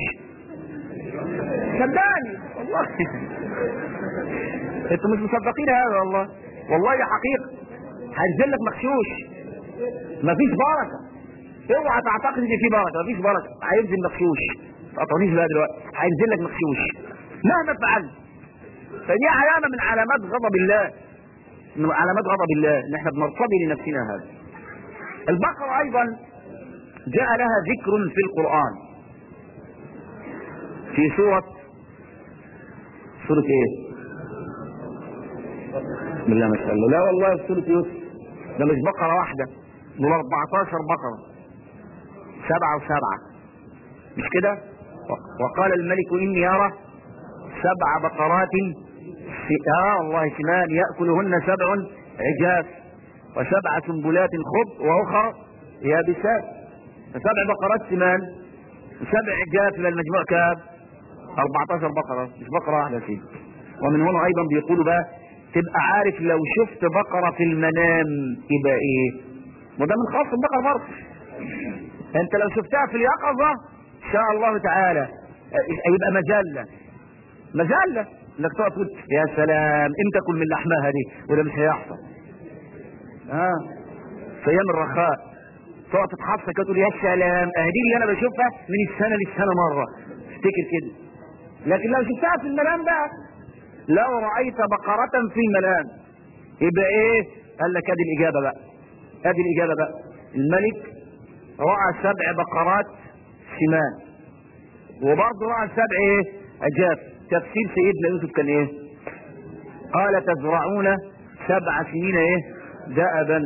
صدقني والله. انتوا مش مصدقين هذا والله، والله يا حقيقه هينزل لك مغشوش. مفيش بركه. اوعى تعتقد ان في بركه، مفيش بركه. هينزل مغشوش. ما تقطعنيش بقى دلوقتي، هينزل لك مغشوش مهما فعلت. فدي علامه من علامات غضب الله، من علامات غضب الله ان احنا بنرتضي لنفسنا هذا. البقره ايضا جاء لها ذكر في القرآن في سورة سورة ايه؟ بسم الله ما شاء الله. لا والله في سورة يوسف. ده مش بقرة واحدة، دول أربعتاشر بقرة، سبعة وسبعة مش كده؟ وقال الملك إني أرى سبع بقرات في آه الله سمان يأكلهن سبع عجاف وسبع سنبلات خضر وأخرى يابسات. فسبع بقرات سمان وسبع عجاف الى المجموع كام؟ أربعتاشر بقرة، مش بقرة واحدة فيه. ومن هنا ايضا بيقولوا بقى تبقى عارف لو شفت بقرة في المنام يبقى ايه؟ وده من خاص البقرة برضه. انت لو شفتها في اليقظة ان شاء الله تعالى يبقى مجلة، مجلة انك تقعد تقول يا سلام امتى اكل من لحمها دي، وده مش هيحصل. اه في ايام الرخاء تقعد تتحصى كده تقول يا سلام اهدي اللي انا بشوفها من السنه للسنه مره، افتكر كده. لكن لو شفتها في المنام بقى لو رأيت بقرة في المنام يبقى ايه؟ قال لك ادي الاجابة بقى، ادي الاجابة بقى. الملك رأى سبع بقرات سمان، وبرضه رأى سبع ايه؟ اجاف. تفسير سيدنا يوسف كان ايه؟ قال تزرعون سبع سنين ايه؟ دأبا.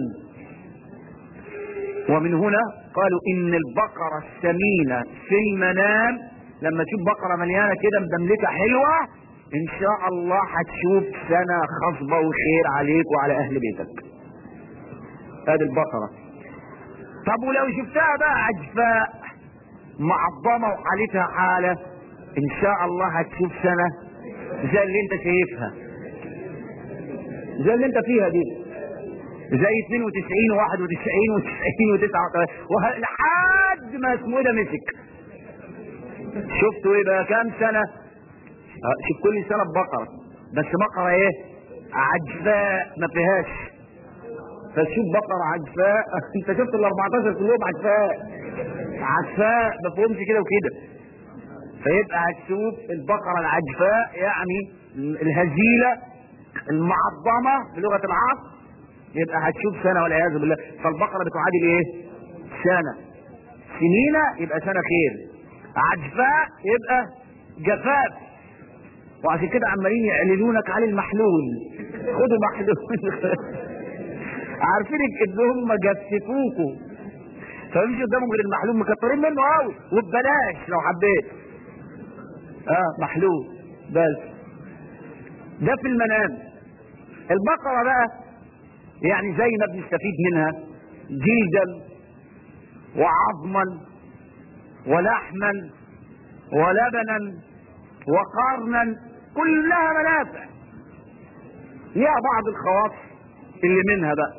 ومن هنا قالوا ان البقرة السمينة في المنام لما تشوف بقرة مليانة كده مدملكة حلوة ان شاء الله هتشوف سنة خصبة وخير عليك وعلى اهل بيتك. هذه البقرة. طب ولو شفتها بقى عجفاء معظمة وحالتها حالة ان شاء الله هتشوف سنة زي اللي انت شايفها، زي اللي انت فيها دي، زي اثنين وتسعين وواحد وتسعين وتسعين وتسعة وتسعين لحد ما اسمه ده مسك. شفتوا ايه بقى كام سنة؟ شوف كل سنة ببقرة، بس بقرة ايه؟ عجفاء ما فيهاش. فتشوف بقرة عجفاء انت شفت ال أربعتاشر كلهم عجفاء عجفاء ما فيهمش كده وكده. فيبقى هتشوف البقرة العجفاء يعني الهزيلة المعظمة بلغة العصر، يبقى هتشوف سنة والعياذ بالله. فالبقرة بتعادل ايه؟ سنة. سنينة يبقى سنة خير، عجفاء يبقى جفاف. وعشان كده عمالين يعلنونك على المحلول، خدوا محلول عارفين ان هم جففوكوا فمش قدامهم غير المحلول، مكترين منه قوي وببلاش لو حبيت. اه محلول بس. ده في المنام. البقرة بقى يعني زي ما بنستفيد منها جلدا وعظما ولحما ولبنا وقرنا، كلها منافع. ليها بعض الخواص اللي منها بقى.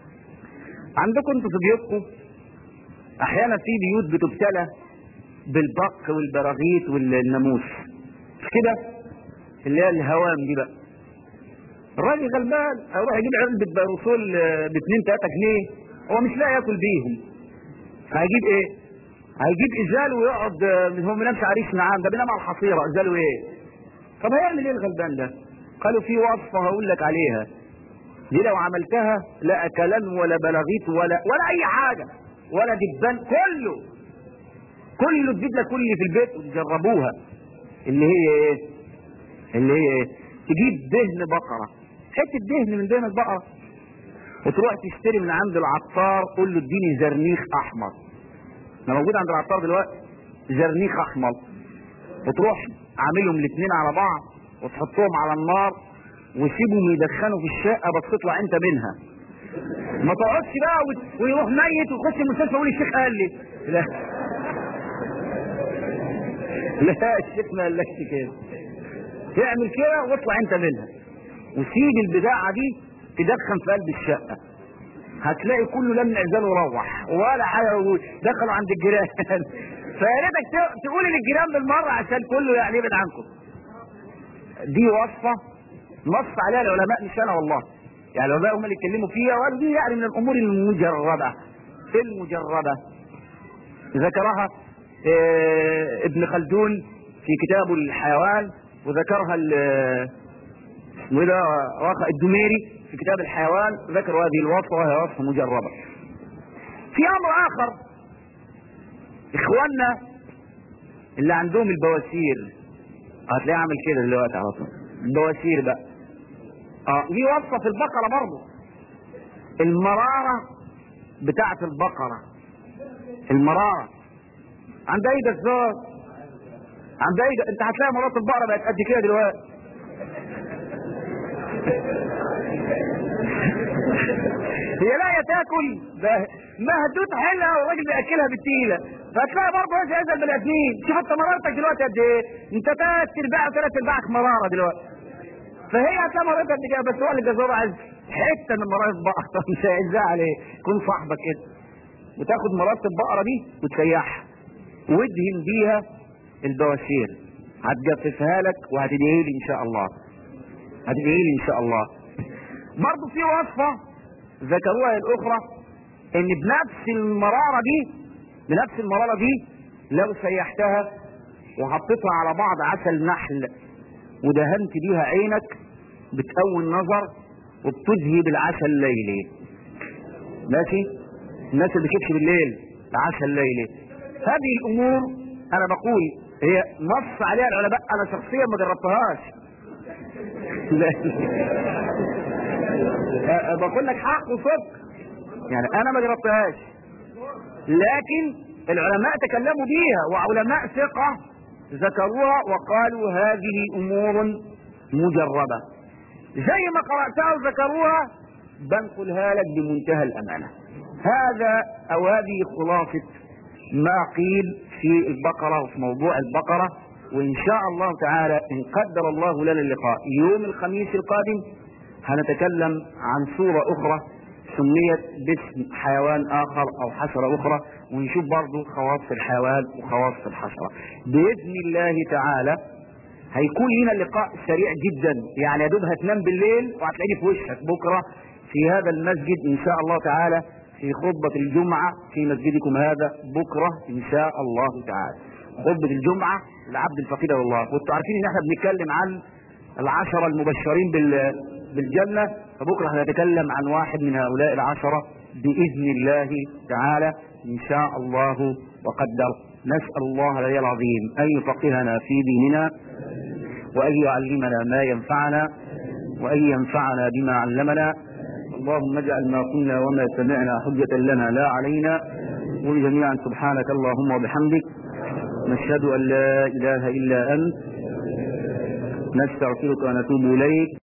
عندكم انتوا في بيوتكم احيانا في بيوت بتبتلى بالبق والبراغيث والناموس، مش كده؟ اللي هي الهوام دي بقى. الراجل غلبان هيروح يجيب علبة بيروسول باتنين تلاتة جنيه، هو مش لاقي ياكل بيهم. هيجيب ايه؟ هيجيب ازاله ويقعد، هو ما نامش عريس نعام، ده بينام على الحصيرة، ازاله ايه؟ طب هيعمل ايه الغلبان ده؟ قالوا في وصفة هقول لك عليها، دي لو عملتها لا اكلان ولا بلاغيث ولا ولا اي حاجة ولا دبان، كله كله تجيب لك كل اللي في البيت وتجربوها. اللي هي ايه؟ اللي هي ايه؟ تجيب دهن بقرة، حتة دهن من دهن البقرة، وتروح تشتري من عند العطار، قول له اديني زرنيخ احمر. انا موجود عند العطار دلوقتي زرنيخ احمر، وتروح عاملهم الاثنين على بعض وتحطهم على النار وسيبهم يدخنوا في الشقه بس تطلع انت منها. ما تقعدش بقى ويروح ميت ويخش المستشفى ويقول الشيخ قال لي لا لا الشيخ ما قالكش كده. تعمل كده واطلع انت منها وسيب البداعه دي تدخن في قلب الشقه، هتلاقي كله لم عزال وروح ولا حاجه موجود، دخلوا عند الجيران فيا ريتك تقول للجيران بالمره عشان كله يعني يبعد عنكم. دي وصفه نص عليها العلماء مش انا والله، يعني العلماء هم اللي اتكلموا فيها، وقالوا دي يعني من الامور المجربه المجربه ذكرها اه ابن خلدون في كتابه الحيوان، وذكرها اسمه ده الدميري في كتاب الحيوان، ذكروا هذه الوصفه وهي وصفه مجربه. في امر اخر، اخواننا اللي عندهم البواسير هتلاقيه عامل كده دلوقتي على طول، البواسير بقى اه دي وصفه في البقره برضه. المراره بتاعه البقره، المراره عند اي جزار، عند اي، انت هتلاقي مرات البقره بقت قد كده دلوقتي هي لا تاكل مهدود حيلها والراجل بياكلها بالتيله، فهتلاقي برضه هي زي البني ادمين. شوف انت مرارتك دلوقتي قد ايه، انت ثلاث ارباع ثلاث ارباعك مراره دلوقتي، فهي هتلاقي مرارتك قد كده. بس هو اللي الجزار عايز حته من مراره البقره مش هيعزها عليه، يكون صاحبك كده وتاخد مراره البقره دي وتسيحها وادهن بيها البواسير، هتجففها لك وهتدعي لي ان شاء الله، هتدعي لي ان شاء الله. برضه في وصفه ذكروها الاخرى ان بنفس المراره دي بنفس المراره دي لو سيحتها وحطيتها على بعض عسل نحل ودهنت بيها عينك بتقوي النظر وبتذهب العشاء الليلي. ماشي؟ الناس اللي بتكتش بالليل العشاء الليلي، هذه الامور انا بقول هي نص عليها العلماء، انا شخصيا ما جربتهاش. بقول لك حق وصدق، يعني انا ما جربتهاش، لكن العلماء تكلموا بيها وعلماء ثقة ذكروها وقالوا هذه امور مجربة، زي ما قرأتها وذكروها بنقلها لك بمنتهى الامانة. هذا او هذه خلاصة ما قيل في البقرة وفي موضوع البقرة، وان شاء الله تعالى ان قدر الله لنا اللقاء يوم الخميس القادم هنتكلم عن سورة اخرى سميت باسم حيوان اخر او حشرة اخرى، ونشوف برضو خواص الحيوان وخواص الحشرة باذن الله تعالى. هيكون لنا اللقاء سريع جدا، يعني يا دوب هتنام بالليل وهتلاقيني في وشك بكره في هذا المسجد ان شاء الله تعالى في خطبة الجمعة في مسجدكم هذا بكره ان شاء الله تعالى. خطبة الجمعة لعبد الفقيد والله، وانتوا عارفين ان احنا بنتكلم عن العشرة المبشرين بالجنة، فبكره هنتكلم عن واحد من هؤلاء العشرة باذن الله تعالى ان شاء الله وقدر. نسأل الله العلي العظيم ان يفقهنا في ديننا وان يعلمنا ما ينفعنا وان ينفعنا بما علمنا. اللهم اجعل ما قلنا وما سمعنا حجة لنا لا علينا. قل جميعا سبحانك اللهم وبحمدك نشهد ان لا اله الا انت نستغفرك ونتوب اليك.